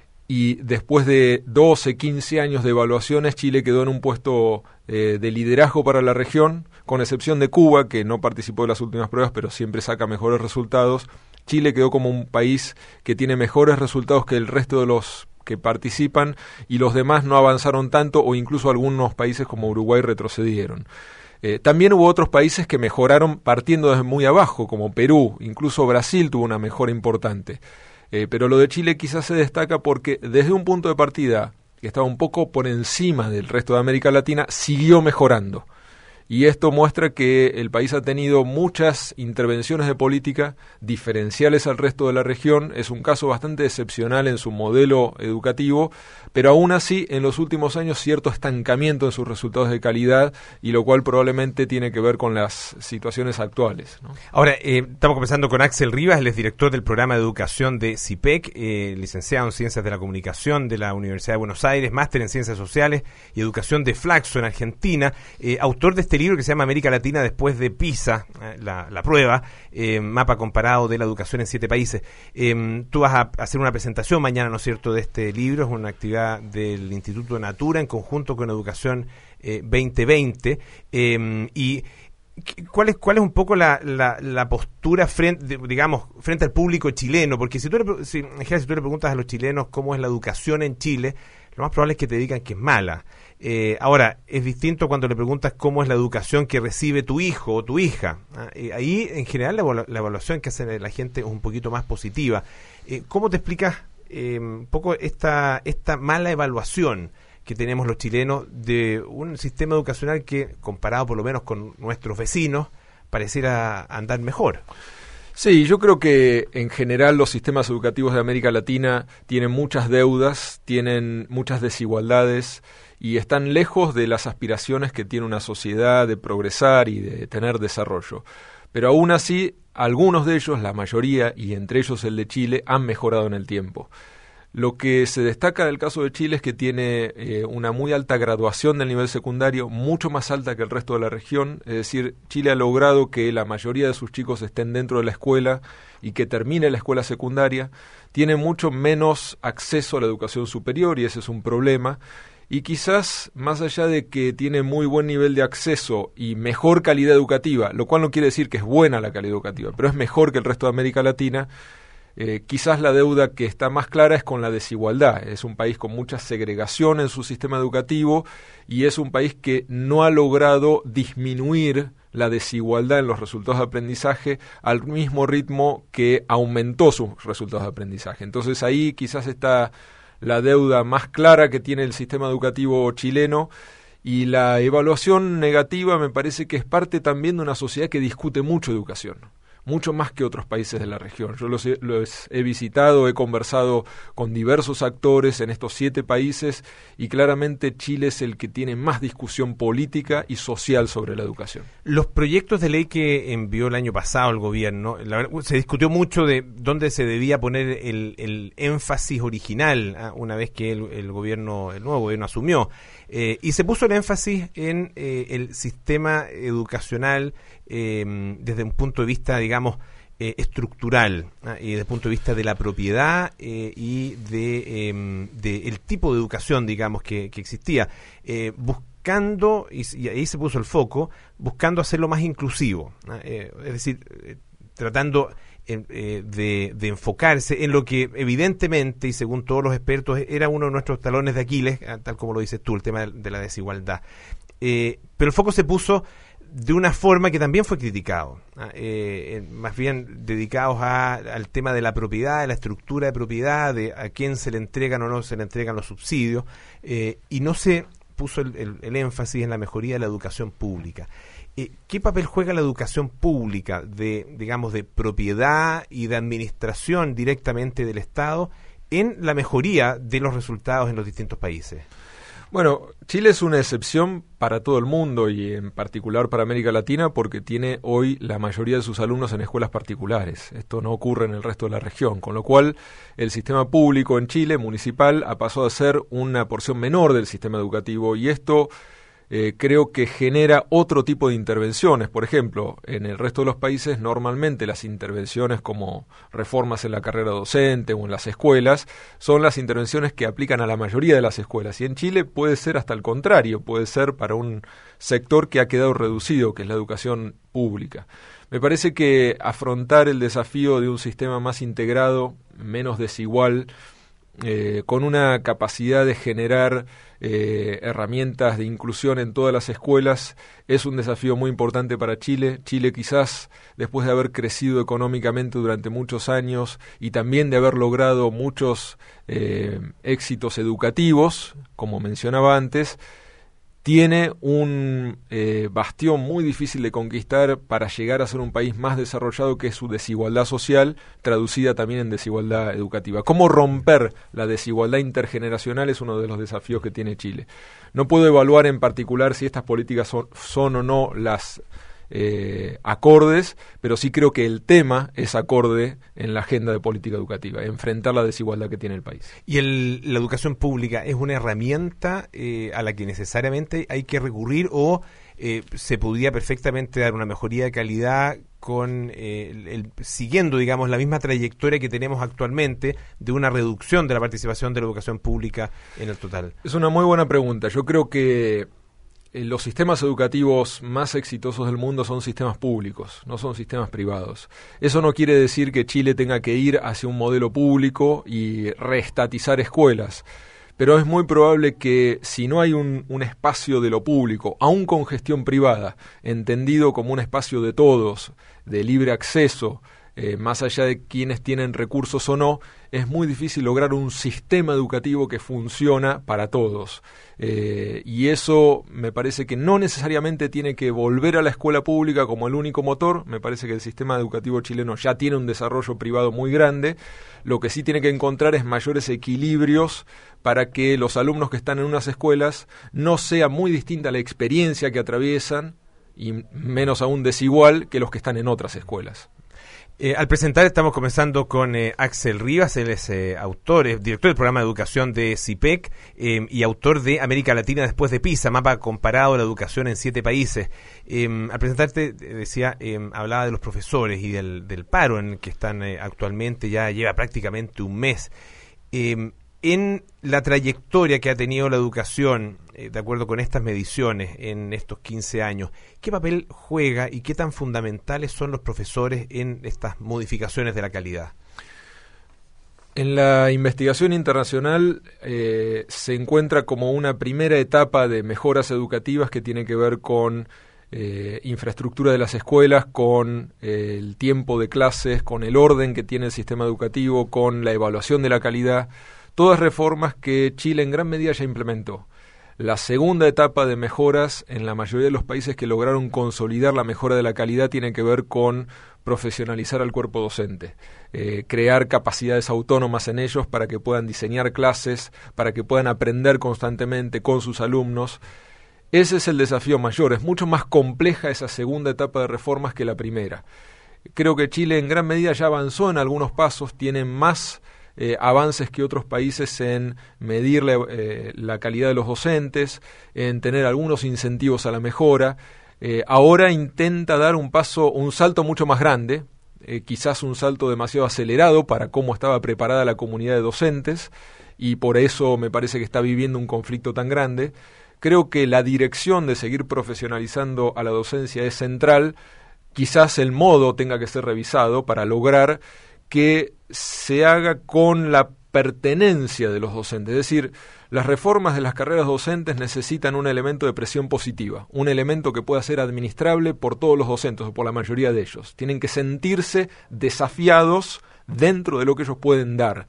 y después de doce, quince años de evaluaciones, Chile quedó en un puesto eh, de liderazgo para la región, con excepción de Cuba, que no participó de las últimas pruebas, pero siempre saca mejores resultados. Chile quedó como un país que tiene mejores resultados que el resto de los que participan, y los demás no avanzaron tanto, o incluso algunos países como Uruguay retrocedieron. Eh, también hubo otros países que mejoraron partiendo desde muy abajo, como Perú, incluso Brasil tuvo una mejora importante. Eh, pero lo de Chile quizás se destaca porque desde un punto de partida que estaba un poco por encima del resto de América Latina, siguió mejorando. Y esto muestra que el país ha tenido muchas intervenciones de política diferenciales al resto de la región. Es un caso bastante excepcional en su modelo educativo, pero aún así en los últimos años cierto estancamiento en sus resultados de calidad, y lo cual probablemente tiene que ver con las situaciones actuales, ¿no?
Ahora, eh, estamos conversando con Axel Rivas, él es director del programa de educación de CIPEC, eh, licenciado en Ciencias de la Comunicación de la Universidad de Buenos Aires, máster en Ciencias Sociales y Educación de Flaxo en Argentina, eh, autor de este libro que se llama América Latina después de PISA, eh, la, la prueba, eh, mapa comparado de la educación en siete países. Eh, tú vas a hacer una presentación mañana, ¿no es cierto?, de este libro. Es una actividad del Instituto Natura en conjunto con Educación eh, veinte veinte. Eh, y ¿Cuál es, cuál es un poco la, la, la postura frente, digamos, frente al público chileno? Porque si tú, le, si, en general, si tú le preguntas a los chilenos cómo es la educación en Chile, lo más probable es que te digan que es mala. Eh, ahora, es distinto cuando le preguntas cómo es la educación que recibe tu hijo o tu hija. ¿Ah? Eh, ahí, en general, la, evolu- la evaluación que hace la gente es un poquito más positiva. Eh, ¿Cómo te explicas eh, un poco esta, esta mala evaluación que tenemos los chilenos de un sistema educacional que, comparado por lo menos con nuestros vecinos, pareciera andar mejor?
Sí, yo creo que en general los sistemas educativos de América Latina tienen muchas deudas, tienen muchas desigualdades y están lejos de las aspiraciones que tiene una sociedad de progresar y de tener desarrollo. Pero aún así, algunos de ellos, la mayoría, y entre ellos el de Chile, han mejorado en el tiempo. Lo que se destaca del caso de Chile es que tiene eh, una muy alta graduación del nivel secundario, mucho más alta que el resto de la región. Es decir, Chile ha logrado que la mayoría de sus chicos estén dentro de la escuela y que termine la escuela secundaria. Tiene mucho menos acceso a la educación superior y ese es un problema. Y quizás, más allá de que tiene muy buen nivel de acceso y mejor calidad educativa, lo cual no quiere decir que es buena la calidad educativa, pero es mejor que el resto de América Latina, Eh, quizás la deuda que está más clara es con la desigualdad. Es un país con mucha segregación en su sistema educativo y es un país que no ha logrado disminuir la desigualdad en los resultados de aprendizaje al mismo ritmo que aumentó sus resultados de aprendizaje. Entonces ahí quizás está la deuda más clara que tiene el sistema educativo chileno. Y la evaluación negativa me parece que es parte también de una sociedad que discute mucho educación, mucho más que otros países de la región. Yo los he, los he visitado, he conversado con diversos actores en estos siete países y claramente Chile es el que tiene más discusión política y social sobre la educación.
Los proyectos de ley que envió el año pasado el gobierno, la verdad, se discutió mucho de dónde se debía poner el, el énfasis original, ¿eh? Una vez que el, el gobierno, el nuevo gobierno asumió. Eh, y se puso el énfasis en eh, el sistema educacional eh, desde un punto de vista, digamos, eh, estructural, ¿eh? y desde el punto de vista de la propiedad eh, y de, eh, de el tipo de educación, digamos, que, que existía, eh, buscando, y, y ahí se puso el foco, buscando hacerlo más inclusivo, ¿eh? Es decir, eh, tratando Eh, de, de enfocarse en lo que evidentemente y según todos los expertos era uno de nuestros talones de Aquiles, tal como lo dices tú, el tema de, de la desigualdad. Eh, pero el foco se puso de una forma que también fue criticado, eh, más bien dedicados a, al tema de la propiedad, de la estructura de propiedad, de a quién se le entregan o no se le entregan los subsidios, eh, y no se puso el, el, el énfasis en la mejoría de la educación pública. Eh, ¿Qué papel juega la educación pública de, digamos, de propiedad y de administración directamente del Estado en la mejoría de los resultados en los distintos países?
Bueno, Chile es una excepción para todo el mundo y en particular para América Latina porque tiene hoy la mayoría de sus alumnos en escuelas particulares. Esto no ocurre en el resto de la región, con lo cual el sistema público en Chile, municipal, ha pasado a ser una porción menor del sistema educativo y esto Eh, creo que genera otro tipo de intervenciones. Por ejemplo, en el resto de los países normalmente las intervenciones como reformas en la carrera docente o en las escuelas son las intervenciones que aplican a la mayoría de las escuelas y en Chile puede ser hasta el contrario, puede ser para un sector que ha quedado reducido, que es la educación pública. Me parece que afrontar el desafío de un sistema más integrado, menos desigual, Eh, con una capacidad de generar eh, herramientas de inclusión en todas las escuelas es un desafío muy importante para Chile. Chile quizás después de haber crecido económicamente durante muchos años y también de haber logrado muchos eh, éxitos educativos, como mencionaba antes, tiene un eh, bastión muy difícil de conquistar para llegar a ser un país más desarrollado, que es su desigualdad social, traducida también en desigualdad educativa. ¿Cómo romper la desigualdad intergeneracional? Es uno de los desafíos que tiene Chile. No puedo evaluar en particular si estas políticas son, son o no las eh, acordes, pero sí creo que el tema es acorde en la agenda de política educativa, enfrentar la desigualdad que tiene el país.
¿Y el, la educación pública es una herramienta eh, a la que necesariamente hay que recurrir o eh, se podría perfectamente dar una mejoría de calidad con eh, el, el, siguiendo, digamos, la misma trayectoria que tenemos actualmente de una reducción de la participación de la educación pública en el total?
Es una muy buena pregunta. Yo creo que los sistemas educativos más exitosos del mundo son sistemas públicos, no son sistemas privados. Eso no quiere decir que Chile tenga que ir hacia un modelo público y reestatizar escuelas, pero es muy probable que si no hay un, un espacio de lo público, aún con gestión privada, entendido como un espacio de todos, de libre acceso, Eh, más allá de quienes tienen recursos o no, es muy difícil lograr un sistema educativo que funciona para todos. Eh, y eso me parece que no necesariamente tiene que volver a la escuela pública como el único motor. Me parece que el sistema educativo chileno ya tiene un desarrollo privado muy grande. Lo que sí tiene que encontrar es mayores equilibrios para que los alumnos que están en unas escuelas no sea muy distinta la experiencia que atraviesan y menos aún desigual que los que están en otras escuelas.
Eh, al presentar estamos comenzando con eh, Axel Rivas, él es eh, autor, es director del programa de educación de CIPEC eh, y autor de América Latina después de PISA, mapa comparado de la educación en siete países. Eh, al presentarte, decía, eh, hablaba de los profesores y del, del paro en el que están eh, actualmente, ya lleva prácticamente un mes. Eh, en la trayectoria que ha tenido la educación, eh, de acuerdo con estas mediciones en estos quince años, ¿qué papel juega y qué tan fundamentales son los profesores en estas modificaciones de la calidad?
En la investigación internacional eh, se encuentra como una primera etapa de mejoras educativas que tiene que ver con eh, infraestructura de las escuelas, con eh, el tiempo de clases, con el orden que tiene el sistema educativo, con la evaluación de la calidad. Todas reformas que Chile en gran medida ya implementó. La segunda etapa de mejoras en la mayoría de los países que lograron consolidar la mejora de la calidad tiene que ver con profesionalizar al cuerpo docente, eh, crear capacidades autónomas en ellos para que puedan diseñar clases, para que puedan aprender constantemente con sus alumnos. Ese es el desafío mayor. Es mucho más compleja esa segunda etapa de reformas que la primera. Creo que Chile en gran medida ya avanzó en algunos pasos, tiene más Eh, avances que otros países en medir la, eh, la calidad de los docentes, en tener algunos incentivos a la mejora. Eh, ahora intenta dar un paso, un salto mucho más grande, eh, quizás un salto demasiado acelerado para cómo estaba preparada la comunidad de docentes, y por eso me parece que está viviendo un conflicto tan grande. Creo que la dirección de seguir profesionalizando a la docencia es central. Quizás el modo tenga que ser revisado para lograr que se haga con la pertenencia de los docentes. Es decir, las reformas de las carreras docentes necesitan un elemento de presión positiva, un elemento que pueda ser administrable por todos los docentes o por la mayoría de ellos. Tienen que sentirse desafiados dentro de lo que ellos pueden dar,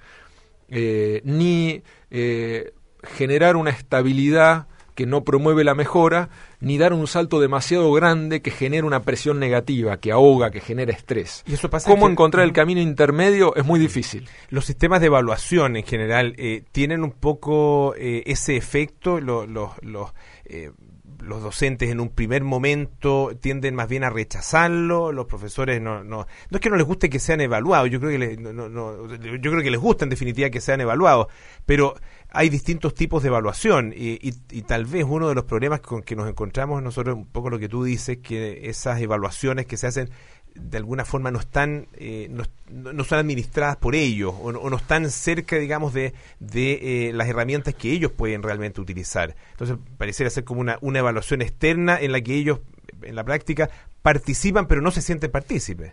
eh, ni eh, generar una estabilidad que no promueve la mejora, ni dar un salto demasiado grande que genere una presión negativa, que ahoga, que genera estrés.
¿Y eso pasa
¿Cómo
que,
encontrar el camino intermedio? Es muy difícil.
Los sistemas de evaluación en general eh, tienen un poco eh, ese efecto, los los los, eh, los docentes en un primer momento tienden más bien a rechazarlo, los profesores no no no es que no les guste que sean evaluados, yo creo que les, no, no, no, yo creo que les gusta en definitiva que sean evaluados, pero hay distintos tipos de evaluación y, y, y tal vez uno de los problemas con que nos encontramos nosotros, un poco lo que tú dices, que esas evaluaciones que se hacen de alguna forma no están eh, no, no son administradas por ellos o no, o no están cerca, digamos, de, de eh, las herramientas que ellos pueden realmente utilizar. Entonces pareciera ser como una, una evaluación externa en la que ellos en la práctica participan pero no se sienten partícipes.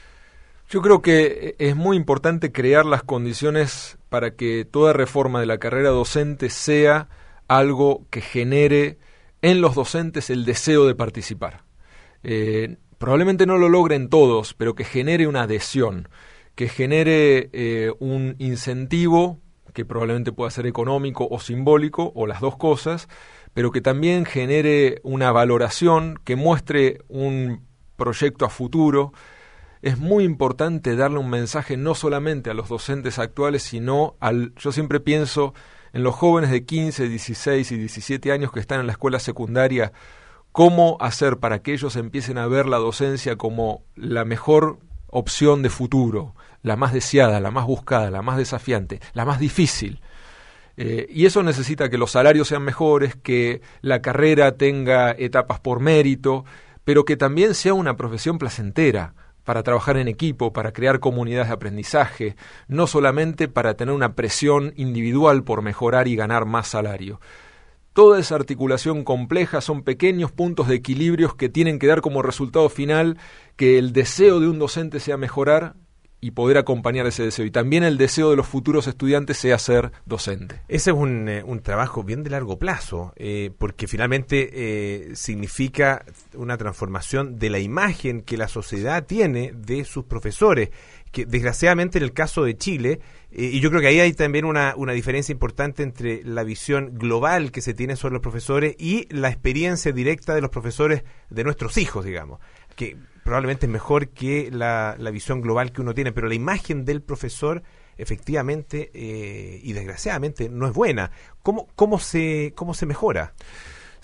Yo creo que es muy importante crear las condiciones para que toda reforma de la carrera docente sea algo que genere en los docentes el deseo de participar. Eh, probablemente no lo logren todos, pero que genere una adhesión, que genere eh, un incentivo, que probablemente pueda ser económico o simbólico, o las dos cosas, pero que también genere una valoración, que muestre un proyecto a futuro. Es muy importante darle un mensaje no solamente a los docentes actuales, sino al, yo siempre pienso en los jóvenes de quince, dieciséis y diecisiete años que están en la escuela secundaria, cómo hacer para que ellos empiecen a ver la docencia como la mejor opción de futuro, la más deseada, la más buscada, la más desafiante, la más difícil. Eh, y eso necesita que los salarios sean mejores, que la carrera tenga etapas por mérito, pero que también sea una profesión placentera, para trabajar en equipo, para crear comunidades de aprendizaje, no solamente para tener una presión individual por mejorar y ganar más salario. Toda esa articulación compleja son pequeños puntos de equilibrios que tienen que dar como resultado final que el deseo de un docente sea mejorar y poder acompañar ese deseo. Y también el deseo de los futuros estudiantes sea ser docente.
Ese es un, eh, un trabajo bien de largo plazo, eh, porque finalmente eh, significa una transformación de la imagen que la sociedad tiene de sus profesores, que desgraciadamente en el caso de Chile, eh, y yo creo que ahí hay también una, una diferencia importante entre la visión global que se tiene sobre los profesores y la experiencia directa de los profesores de nuestros hijos, digamos, que probablemente es mejor que la, la visión global que uno tiene, pero la imagen del profesor efectivamente eh, y desgraciadamente no es buena. ¿Cómo, cómo, se, cómo se mejora?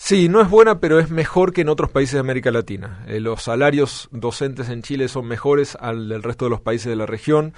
Sí, no es buena, pero es mejor que en otros países de América Latina. Eh, los salarios docentes en Chile son mejores al del resto de los países de la región.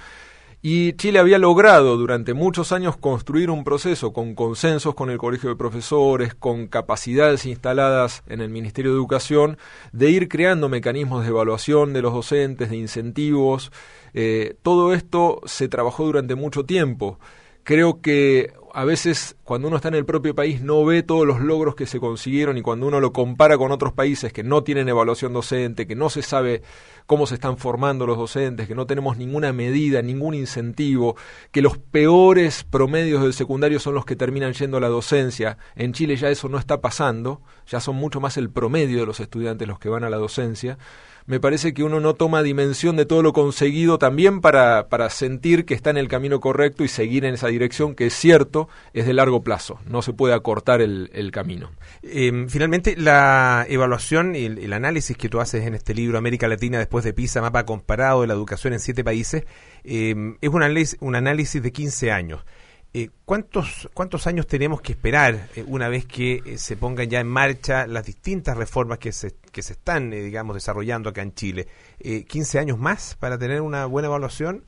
Y Chile había logrado durante muchos años construir un proceso con consensos con el Colegio de Profesores, con capacidades instaladas en el Ministerio de Educación, de ir creando mecanismos de evaluación de los docentes, de incentivos. Eh, todo esto se trabajó durante mucho tiempo. Creo que a veces cuando uno está en el propio país no ve todos los logros que se consiguieron, y cuando uno lo compara con otros países que no tienen evaluación docente, que no se sabe cómo se están formando los docentes, que no tenemos ninguna medida, ningún incentivo, que los peores promedios del secundario son los que terminan yendo a la docencia. En Chile ya eso no está pasando, ya son mucho más el promedio de los estudiantes los que van a la docencia. Me parece que uno no toma dimensión de todo lo conseguido también para, para sentir que está en el camino correcto y seguir en esa dirección, que es cierto, es de largo plazo, no se puede acortar el, el camino.
Eh, finalmente, la evaluación y el, el análisis que tú haces en este libro, América Latina después de PISA, mapa comparado de la educación en siete países, eh, es un análisis, un análisis de quince años. Eh, ¿cuántos, ¿Cuántos años tenemos que esperar eh, una vez que eh, se pongan ya en marcha las distintas reformas que se, que se están, eh, digamos, desarrollando acá en Chile? Eh, ¿quince años más para tener una buena evaluación?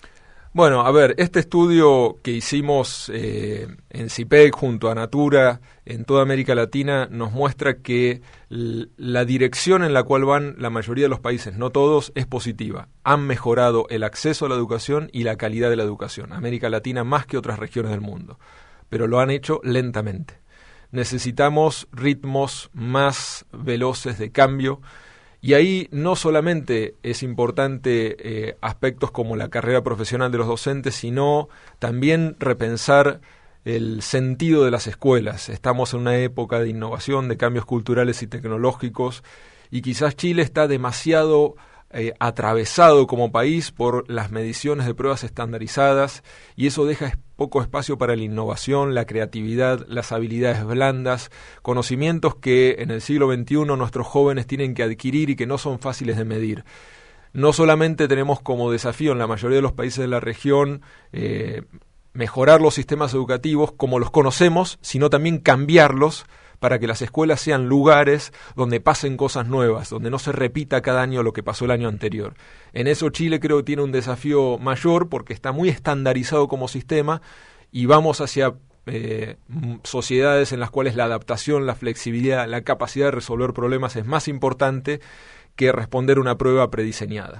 Bueno, a ver, este estudio que hicimos eh, en C I P E C junto a Natura en toda América Latina nos muestra que l- la dirección en la cual van la mayoría de los países, no todos, es positiva. Han mejorado el acceso a la educación y la calidad de la educación. América Latina más que otras regiones del mundo, pero lo han hecho lentamente. Necesitamos ritmos más veloces de cambio. Y ahí no solamente es importante eh, aspectos como la carrera profesional de los docentes, sino también repensar el sentido de las escuelas. Estamos en una época de innovación, de cambios culturales y tecnológicos, y quizás Chile está demasiado eh, atravesado como país por las mediciones de pruebas estandarizadas, y eso deja poco espacio para la innovación, la creatividad, las habilidades blandas, conocimientos que en el siglo veintiuno nuestros jóvenes tienen que adquirir y que no son fáciles de medir. No solamente tenemos como desafío en la mayoría de los países de la región eh, mejorar los sistemas educativos como los conocemos, sino también cambiarlos para que las escuelas sean lugares donde pasen cosas nuevas, donde no se repita cada año lo que pasó el año anterior. En eso Chile creo que tiene un desafío mayor porque está muy estandarizado como sistema y vamos hacia eh, sociedades en las cuales la adaptación, la flexibilidad, la capacidad de resolver problemas es más importante que responder una prueba prediseñada.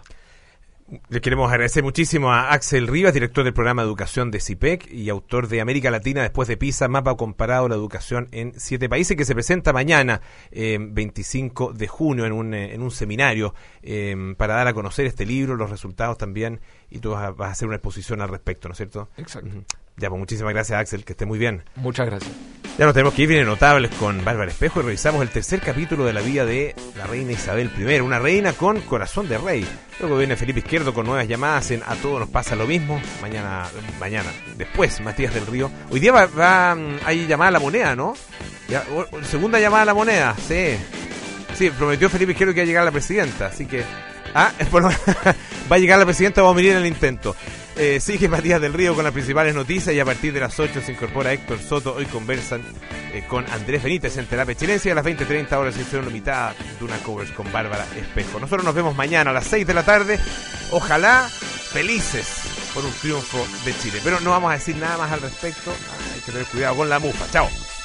Les queremos agradecer muchísimo a Axel Rivas, director del programa de educación de C I P E C y autor de América Latina después de PISA, mapa comparado de la educación en siete países, que se presenta mañana, eh, veinticinco de junio, en un, eh, en un seminario eh, para dar a conocer este libro, los resultados también, y tú vas a, vas a hacer una exposición al respecto, ¿no es cierto?
Exacto.
Uh-huh. Ya, pues muchísimas gracias, Axel, que esté muy bien.
Muchas gracias.
Ya nos tenemos que ir, vienen Notables con Bárbara Espejo y revisamos el tercer capítulo de la vida de la reina Isabel primera, una reina con corazón de rey. Luego viene Felipe Izquierdo con nuevas llamadas en A Todos Nos Pasa Lo Mismo. Mañana, mañana, después Matías del Río. Hoy día va, va hay llamada a la moneda, ¿no? Ya, o, segunda llamada a la moneda, sí. Sí, prometió Felipe Izquierdo que iba a llegar la presidenta, así que... Ah, bueno, va a llegar la presidenta, vamos a mirar el intento. Eh, sigue Matías del Río con las principales noticias y a partir de las ocho se incorpora Héctor Soto. Hoy conversan eh, con Andrés Benítez en Terapia Chilense y a las veinte treinta horas edición limitada de una covers con Bárbara Espejo. Nosotros nos vemos mañana a las seis de la tarde. Ojalá felices por un triunfo de Chile. Pero no vamos a decir nada más al respecto. Hay que tener cuidado con la mufa. Chao.